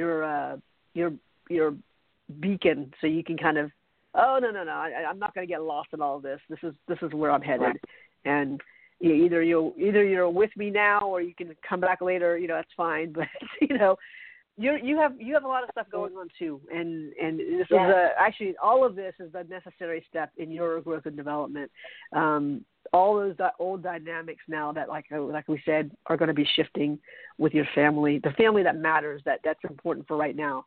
beacon, so you can kind of I'm not going to get lost in all of this. This is where I'm headed, and either you're with me now or you can come back later. That's fine, but you have a lot of stuff going on too, and this is actually all of this is the necessary step in your growth and development. All those old dynamics now that, like we said, are going to be shifting with your family, the family that matters, that's important for right now.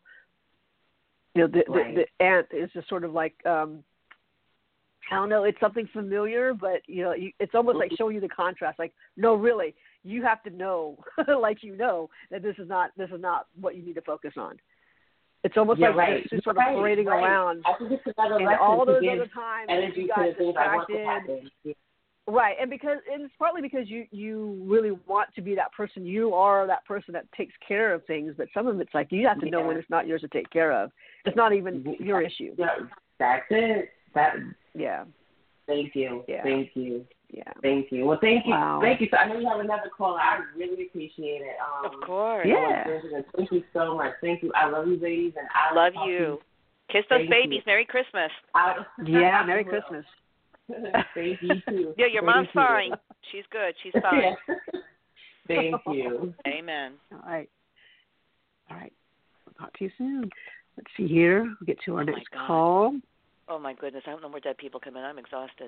The aunt is just sort of like, I don't know, it's something familiar, but it's almost like showing you the contrast. Like, no, really, you have to know, like that this is not what you need to focus on. It's almost like just sort of parading around. I think it's another lesson all those to other times energy you got to the things I want to distracted. happen. Right, and it's partly because you really want to be that person. You are that person that takes care of things, but some of it's like you have to know when it's not yours to take care of. It's not even your issue. Yeah, that's it. Yeah. Thank you. Yeah. Thank you. Yeah. Thank you. Well, thank you. Wow. Thank you. So I know you have another caller. I really appreciate it. Of course. Yeah. Thank you so much. Thank you. I love you, ladies, and I love you. Kiss those babies. You. Merry Christmas. Merry Christmas. Thank you too. Yeah, your mom's fine. She's good. She's fine. Thank you. Amen. All right. We'll talk to you soon. Let's see here. We'll get to our next call. Oh my goodness! I don't know more dead people come in. I'm exhausted.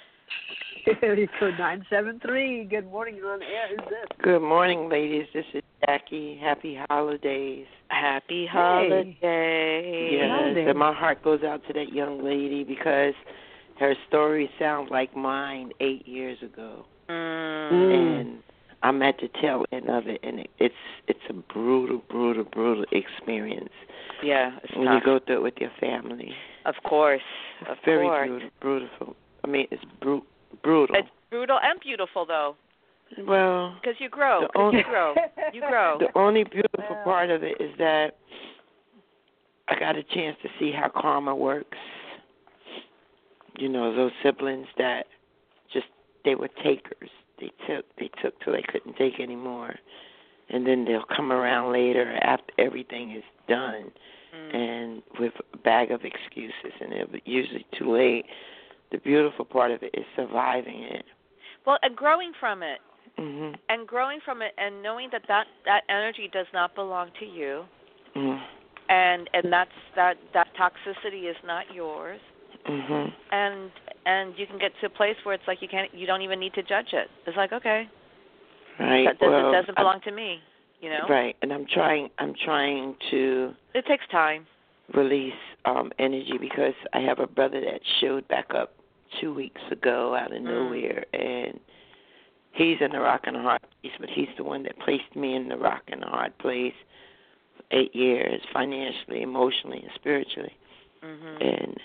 Area code 973. Good morning. You're on the air. Who's this? Good morning, ladies. This is Jackie. Happy holidays. Happy holidays. Yes, and my heart goes out to that young lady because her story sounds like mine 8 years ago. And I'm at the tail end of it, and it's a brutal experience. Yeah, it's when tough. You go through it with your family. Of course, of very course. Brutal. I mean, it's brutal. It's brutal and beautiful, though. Well, because you grow. You grow. The only beautiful part of it is that I got a chance to see how karma works. You know, those siblings that they were takers. They took till they couldn't take anymore. And then they'll come around later after everything is done and with a bag of excuses, and it'll be usually too late. The beautiful part of it is surviving it. Well, and growing from it. Mm-hmm. And growing from it and knowing that energy does not belong to you. Mm-hmm. And that toxicity is not yours. Mm-hmm. And you can get to a place where it's like you don't even need to judge it. It's like, okay. Right. It doesn't belong to me, you know? Right. And I'm trying to It takes time. Release energy because I have a brother that showed back up 2 weeks ago out of nowhere, and he's in the rock and a hard place, but he's the one that placed me in the rock and a hard place 8 years, financially, emotionally, and spiritually. Mm-hmm. And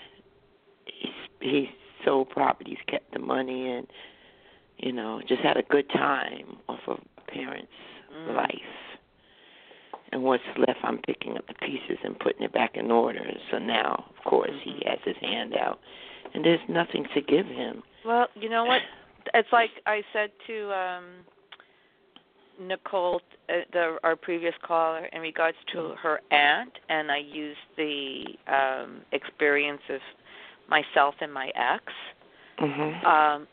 he's sold properties, kept the money, and, you know, just had a good time off of a parent's life. And what's left, I'm picking up the pieces and putting it back in order. So now, of course, he has his hand out, and there's nothing to give him. Well, you know what? It's like I said to Nicole, our previous caller, in regards to her aunt, and I used the experience of myself and my ex. Mm-hmm.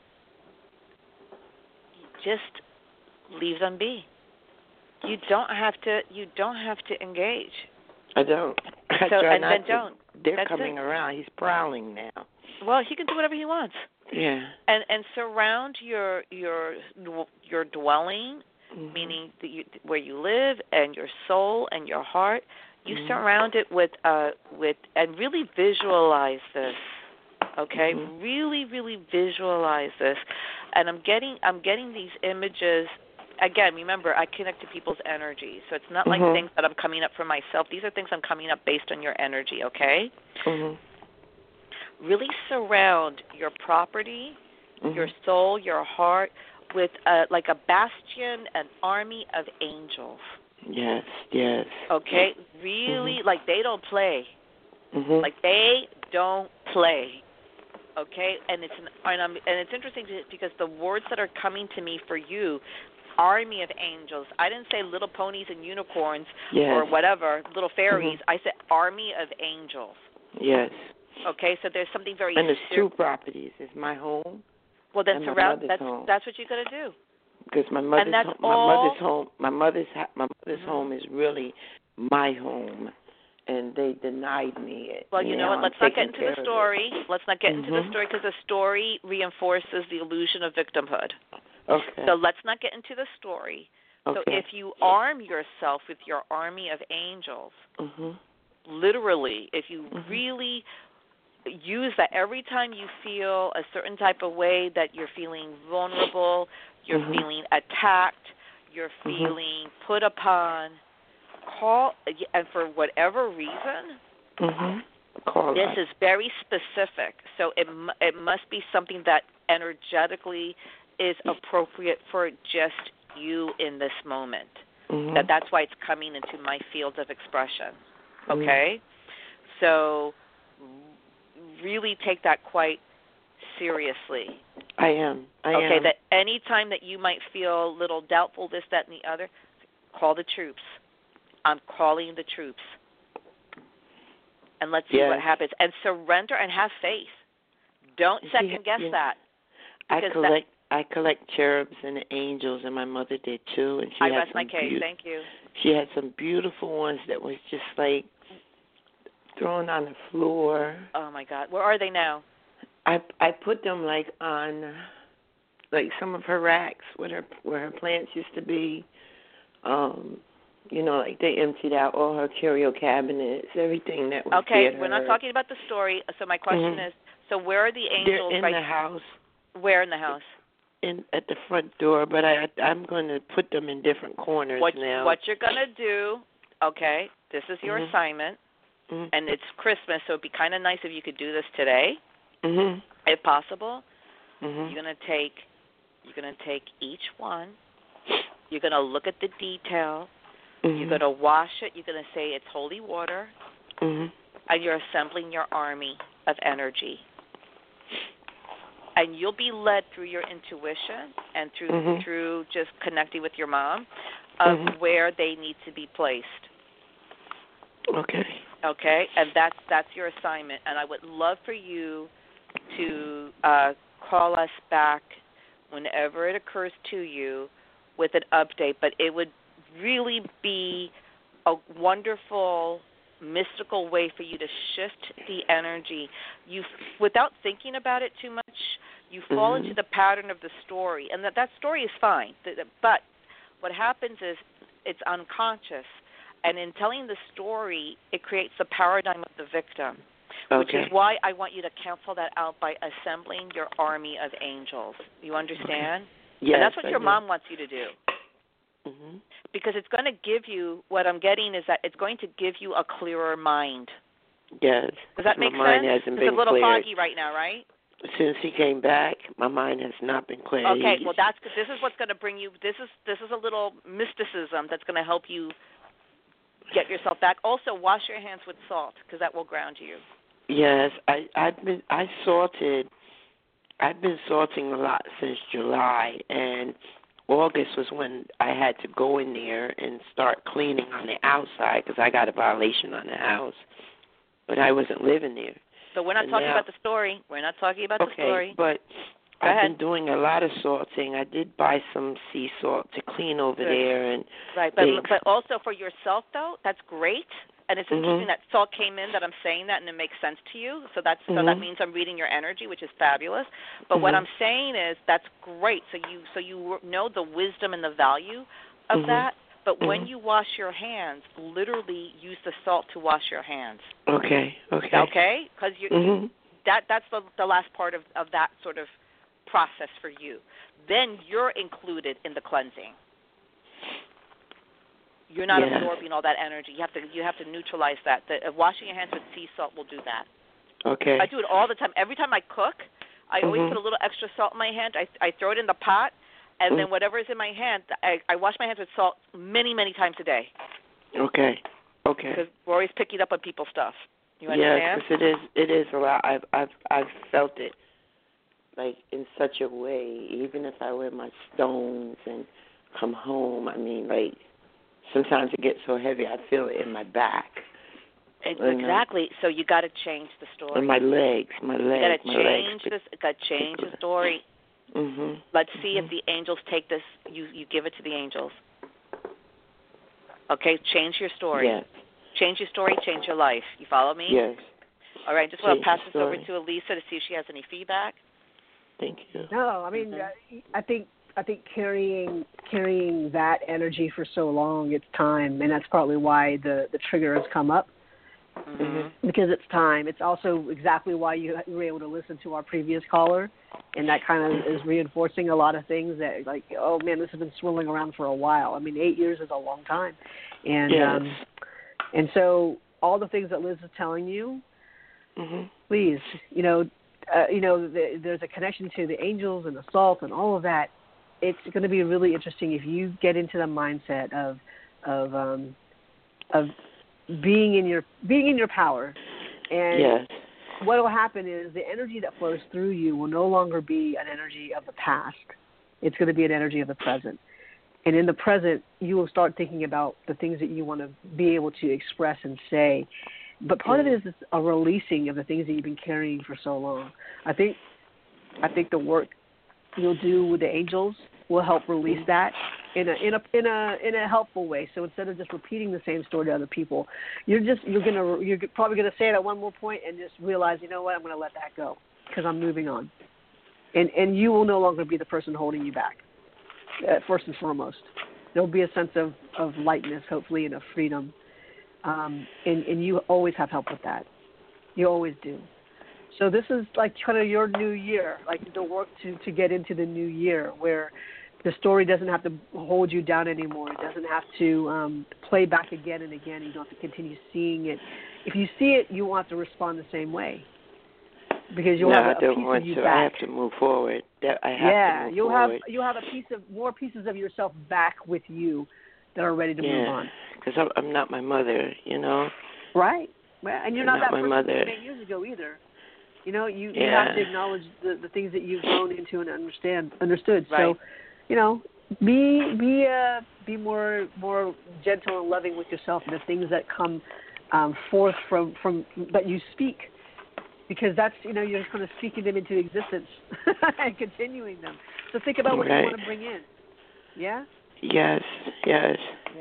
Just leave them be. You don't have to engage. I don't. Then don't. They're coming around. He's prowling now. Well, he can do whatever he wants. Yeah. And surround your dwelling, meaning where you live, and your soul and your heart. You surround it with and really visualize this. Okay, really visualize this. And I'm getting these images. Again, remember, I connect to people's energy, so it's not like things that I'm coming up for myself. These are things I'm coming up based on your energy, okay? Really surround your property, your soul, your heart, with like a bastion, an army of angels. Yes. Okay? Really, like they don't play. Like they don't play. Okay? And it's interesting because the words that are coming to me for you, army of angels. I didn't say little ponies and unicorns or whatever, little fairies. I said army of angels. Yes. Okay, so there's something very. And there's two properties. It's my home. Well, then surround. Home. That's what you got to do. Because my mother's home is really my home, and they denied me it. Well, you know what? Let's not get into the story. Let's not get into the story because the story reinforces the illusion of victimhood. Okay. So let's not get into the story. Okay. So if you arm yourself with your army of angels, literally, if you really use that every time you feel a certain type of way that you're feeling vulnerable, you're feeling attacked, you're feeling put upon, call, and for whatever reason, this is very specific. So it must be something that energetically is appropriate for just you in this moment. That's why it's coming into my field of expression. Okay? So really take that quite seriously. I am. Okay, that any time that you might feel a little doubtful, this, that, and the other, call the troops. I'm calling the troops. And let's see what happens. And surrender and have faith. Don't second guess that. I collect cherubs and angels, and my mother did too. And I rest my case. Thank you. She had some beautiful ones that was just like thrown on the floor. Oh my God, where are they now? I put them like on like some of her racks where her plants used to be. You know, like they emptied out all her curio cabinets, everything that was Okay, there. we're not talking about the story. So my question is, so where are the angels? They're in the house. Where in the house? At the front door, but I'm going to put them in different corners now. What you're going to do, okay, this is your assignment, and it's Christmas, so it'd be kind of nice if you could do this today, if possible. You're going to take each one. You're going to look at the detail. You're going to wash it. You're going to say it's holy water, and you're assembling your army of energy. And you'll be led through your intuition and through just connecting with your mom of where they need to be placed. Okay. Okay, and that's your assignment. And I would love for you to call us back whenever it occurs to you with an update. But it would really be a wonderful mystical way for you to shift the energy. You, without thinking about it too much, you fall into the pattern of the story, and that story is fine. But what happens is it's unconscious, and in telling the story, it creates the paradigm of the victim, which is why I want you to cancel that out by assembling your army of angels. You understand? Yes, and that's what your do. mom wants you to do. Because it's going to give you, what I'm getting is that it's going to give you a clearer mind. Yes. Does that make sense? My mind sense? hasn't It's been a little cleared. foggy right now, right? Since he came back, my mind has not been clear. Okay, well, this is what's going to bring you. This is a little mysticism that's going to help you get yourself back. Also, wash your hands with salt because that will ground you. Yes, I've been salting a lot since July, and August was when I had to go in there and start cleaning on the outside because I got a violation on the house, but I wasn't living there. So we're not talking about the story. We're not talking about the story. But I've been doing a lot of salting. I did buy some sea salt to clean over there, and right. But also for yourself though, that's great. And it's interesting that salt came in, that I'm saying that, and it makes sense to you. So that means I'm reading your energy, which is fabulous. But what I'm saying is that's great. So you know the wisdom and the value of that. But when you wash your hands, literally use the salt to wash your hands. Okay. Okay? Because that's the last part of that sort of process for you. Then you're included in the cleansing. You're not absorbing all that energy. You have to neutralize that. Washing your hands with sea salt will do that. Okay. I do it all the time. Every time I cook, I always put a little extra salt in my hand. I throw it in the pot, and then whatever is in my hand, I wash my hands with salt many, many times a day. Okay. Because we're always picking up on people's stuff. You understand? Yeah, because it is a lot. I've felt it, like in such a way. Even if I wear my stones and come home, I mean, like sometimes it gets so heavy I feel it in my back. Exactly. So you got to change the story. And my legs. You got to change this. Got to change the story. Let's see if the angels take this. You give it to the angels. Okay, change your story. Yes. Change your story, change your life. You follow me? Yes. All right, just want to pass this over to Elisa to see if she has any feedback. Thank you. No, I mean, I think carrying that energy for so long, it's time, and that's partly why the trigger has come up. Because it's time. It's also exactly why you were able to listen to our previous caller, and that kind of is reinforcing a lot of things that, like, oh man, this has been swirling around for a while. I mean, 8 years is a long time, and and so all the things that Liz is telling you, please, there's a connection to the angels and the salt and all of that. It's going to be really interesting if you get into the mindset of being in your power, and what will happen is the energy that flows through you will no longer be an energy of the past. It's going to be an energy of the present, and in the present, you will start thinking about the things that you want to be able to express and say. But part of it is a releasing of the things that you've been carrying for so long. I think the work you'll do with the angels will help release that in a helpful way. So instead of just repeating the same story to other people, you're probably gonna say it at one more point and just realize, you know what, I'm gonna let that go because I'm moving on, and you will no longer be the person holding you back, first and foremost. there'll be a sense of lightness, hopefully, and of freedom. And you always have help with that. You always do. So this is like kind of your new year, like the work to get into the new year, where the story doesn't have to hold you down anymore. It doesn't have to play back again and again. You don't have to continue seeing it. If you see it, you won't have to respond the same way, because you'll have a piece of you back. I have to move forward. You'll have more pieces of yourself back with you that are ready to move on. Because I'm not my mother, you know. Right. Well, and you're not that person my mother. 8 years ago either. You know, you have to acknowledge the things that you've grown into and understood. Right. So, you know, be more gentle and loving with yourself and the things that come forth from that you speak, because that's, you know, you're kind of speaking them into existence and continuing them. So think about what you want to bring in. Yeah. Yes. Yeah.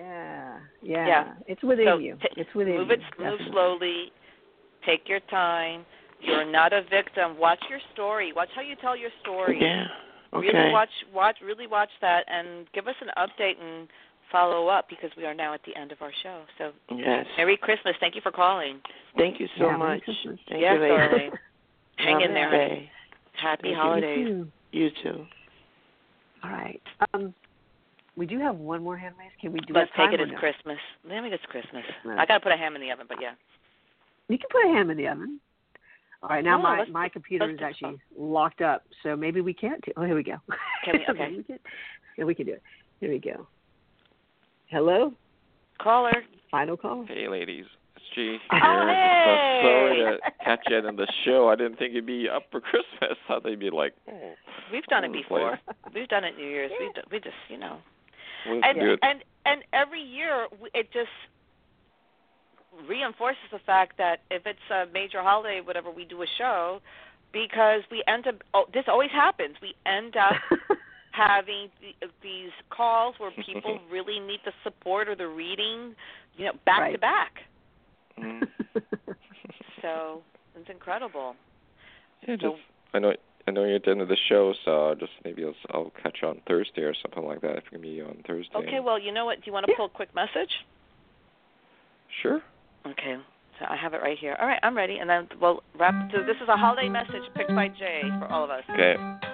It's within you. It's within you. Move slowly. Take your time. You're not a victim. Watch your story. Watch how you tell your story. Yeah. Okay. Really watch that, and give us an update and follow up, because we are now at the end of our show. So yes. Merry Christmas. Thank you for calling. Thank you so much. Thank you, darling. Hang in there. Day. Happy holidays. You too. All right. We do have one more hand raise. Can we do Let's that? take it as Christmas. I think it's Christmas. I got to put a ham in the oven, but yeah. You can put a ham in the oven. All right, now my computer is actually locked up, so maybe we can't. Oh, here we go. Can we? Okay. We can do it. Here we go. Hello? Caller. Final caller. Hey, ladies. It's G here. Oh, hey! Sorry to catch you in the show. I didn't think you'd be up for Christmas. I thought they'd be like, We've done it before. We've done it New Year's. We just, you know. And every year it just reinforces the fact that if it's a major holiday, whatever, we do a show, because we end up, this always happens, we end up having these calls where people really need the support or the reading, you know, back to back. Mm. So it's incredible. Yeah, I know you're at the end of the show, so just maybe I'll catch you on Thursday or something like that if you're going to be on Thursday. Okay, well, you know what? Do you want to pull a quick message? Sure. Okay, so I have it right here. All right, I'm ready, and then we'll wrap. So this is a holiday message picked by Jay for all of us. Okay.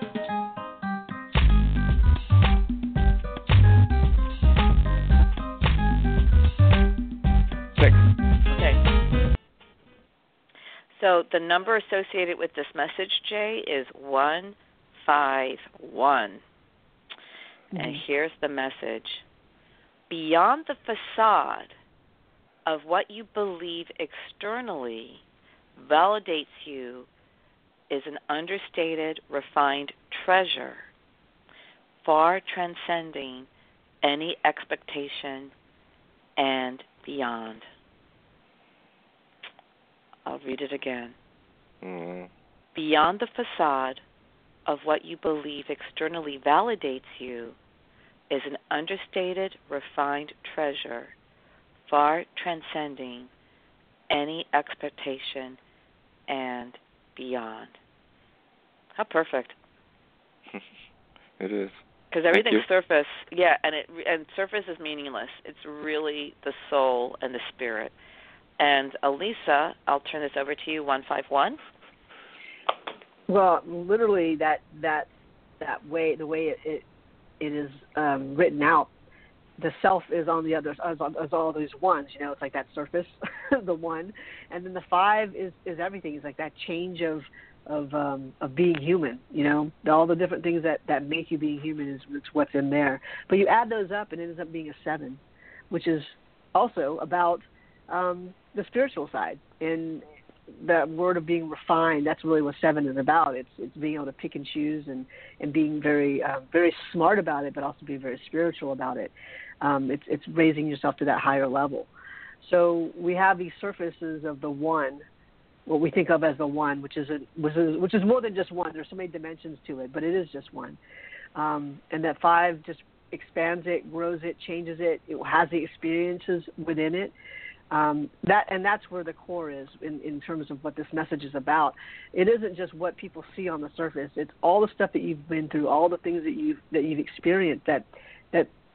Okay. So the number associated with this message, Jay, is 151. Mm-hmm. And here's the message. Beyond the facade of what you believe externally validates you is an understated, refined treasure, far transcending any expectation and beyond. I'll read it again. Mm-hmm. Beyond the facade of what you believe externally validates you is an understated, refined treasure, far transcending any expectation and beyond. How perfect. It is. Because everything's surface, and surface is meaningless. It's really the soul and the spirit. And Elisa, I'll turn this over to you, 151. Well, literally that way, the way it is written out, the self is on the other, as all those ones. You know, it's like that surface, the one, and then the 5 is everything. It's like that change of being human. You know, all the different things that make you being human is what's in there. But you add those up, and it ends up being a 7, which is also about the spiritual side. And that word of being refined, that's really what 7 is about. It's being able to pick and choose and being very very smart about it, but also being very spiritual about it. It's raising yourself to that higher level. So we have these surfaces of the one, what we think of as the one, which is more than just one. There's so many dimensions to it, but it is just one. And that 5 just expands it, grows it, changes it. It has the experiences within it. That's where the core is in terms of what this message is about. It isn't just what people see on the surface. It's all the stuff that you've been through, all the things that you've experienced that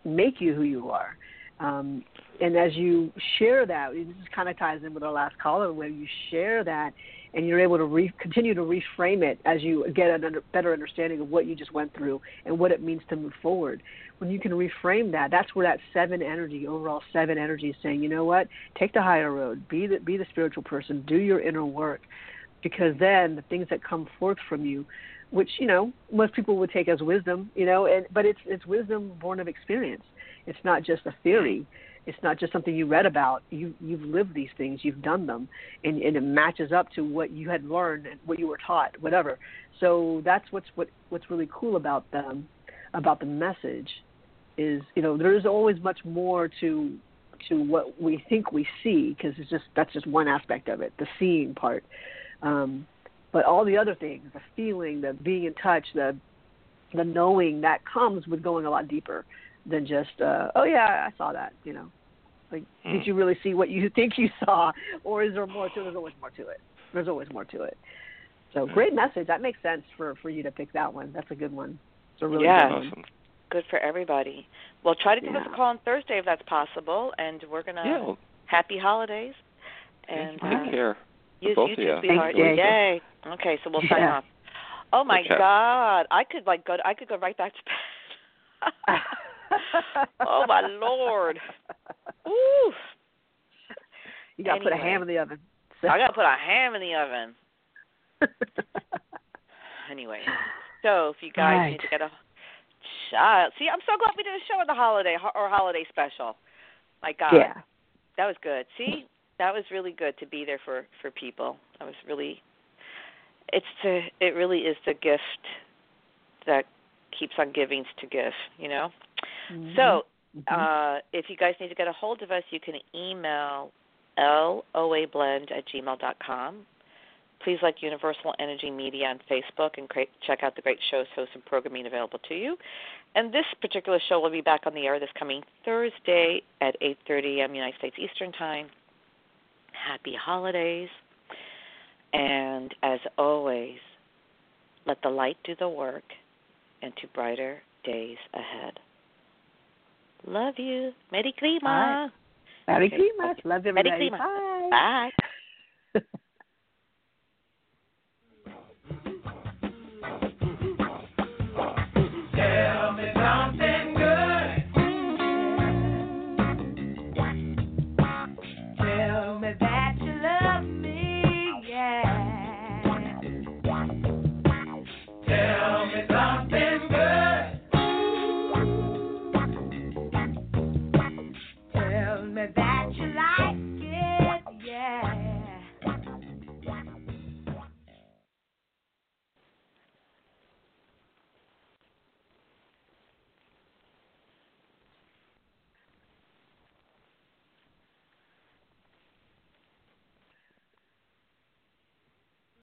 make you who you are. And as you share that, this kind of ties in with our last caller, where you share that and you're able to continue to reframe it as you get a better understanding of what you just went through and what it means to move forward. When you can reframe that, that's where that overall seven energy is saying, you know what, take the higher road, be the spiritual person, do your inner work, because then the things that come forth from you, which, most people would take as wisdom, but it's wisdom born of experience. It's not just a theory. It's not just something you read about. You've lived these things. You've done them, and it matches up to what you had learned and what you were taught, whatever. So that's what's really cool about the message is, there's always much more to what we think we see, because that's just one aspect of it, the seeing part. But all the other things, the feeling, the being in touch, the knowing, that comes with going a lot deeper than just, oh yeah, I saw that, did you really see what you think you saw, or is there more to it? There's always more to it. So great message. That makes sense for you to pick that one. That's a good one. It's a really good one. Awesome. Good for everybody. Well, try to give us a call on Thursday if that's possible, and we're going to happy holidays. And take care. You too, sweetheart. Yay. Okay, so we'll sign off. Oh my God. I could go right back to bed. Oh my Lord. Ooh. You got to put a ham in the oven. I got to put a ham in the oven. Anyway, so if you guys need to get a shot. See, I'm so glad we did a show on the holiday special. My God. Yeah. That was good. See, that was really good to be there for people. That was really, it really is the gift that keeps on giving to give, Mm-hmm. So if you guys need to get a hold of us, you can email loablend@gmail.com. Please like Universal Energy Media on Facebook and check out the great shows, hosts, and programming available to you. And this particular show will be back on the air this coming Thursday at 8:30 a.m. United States Eastern Time. Happy holidays. And as always, let the light do the work and to brighter days ahead. Love you. Merry Christmas. Merry Christmas. Love everybody. Merry Christmas. Bye.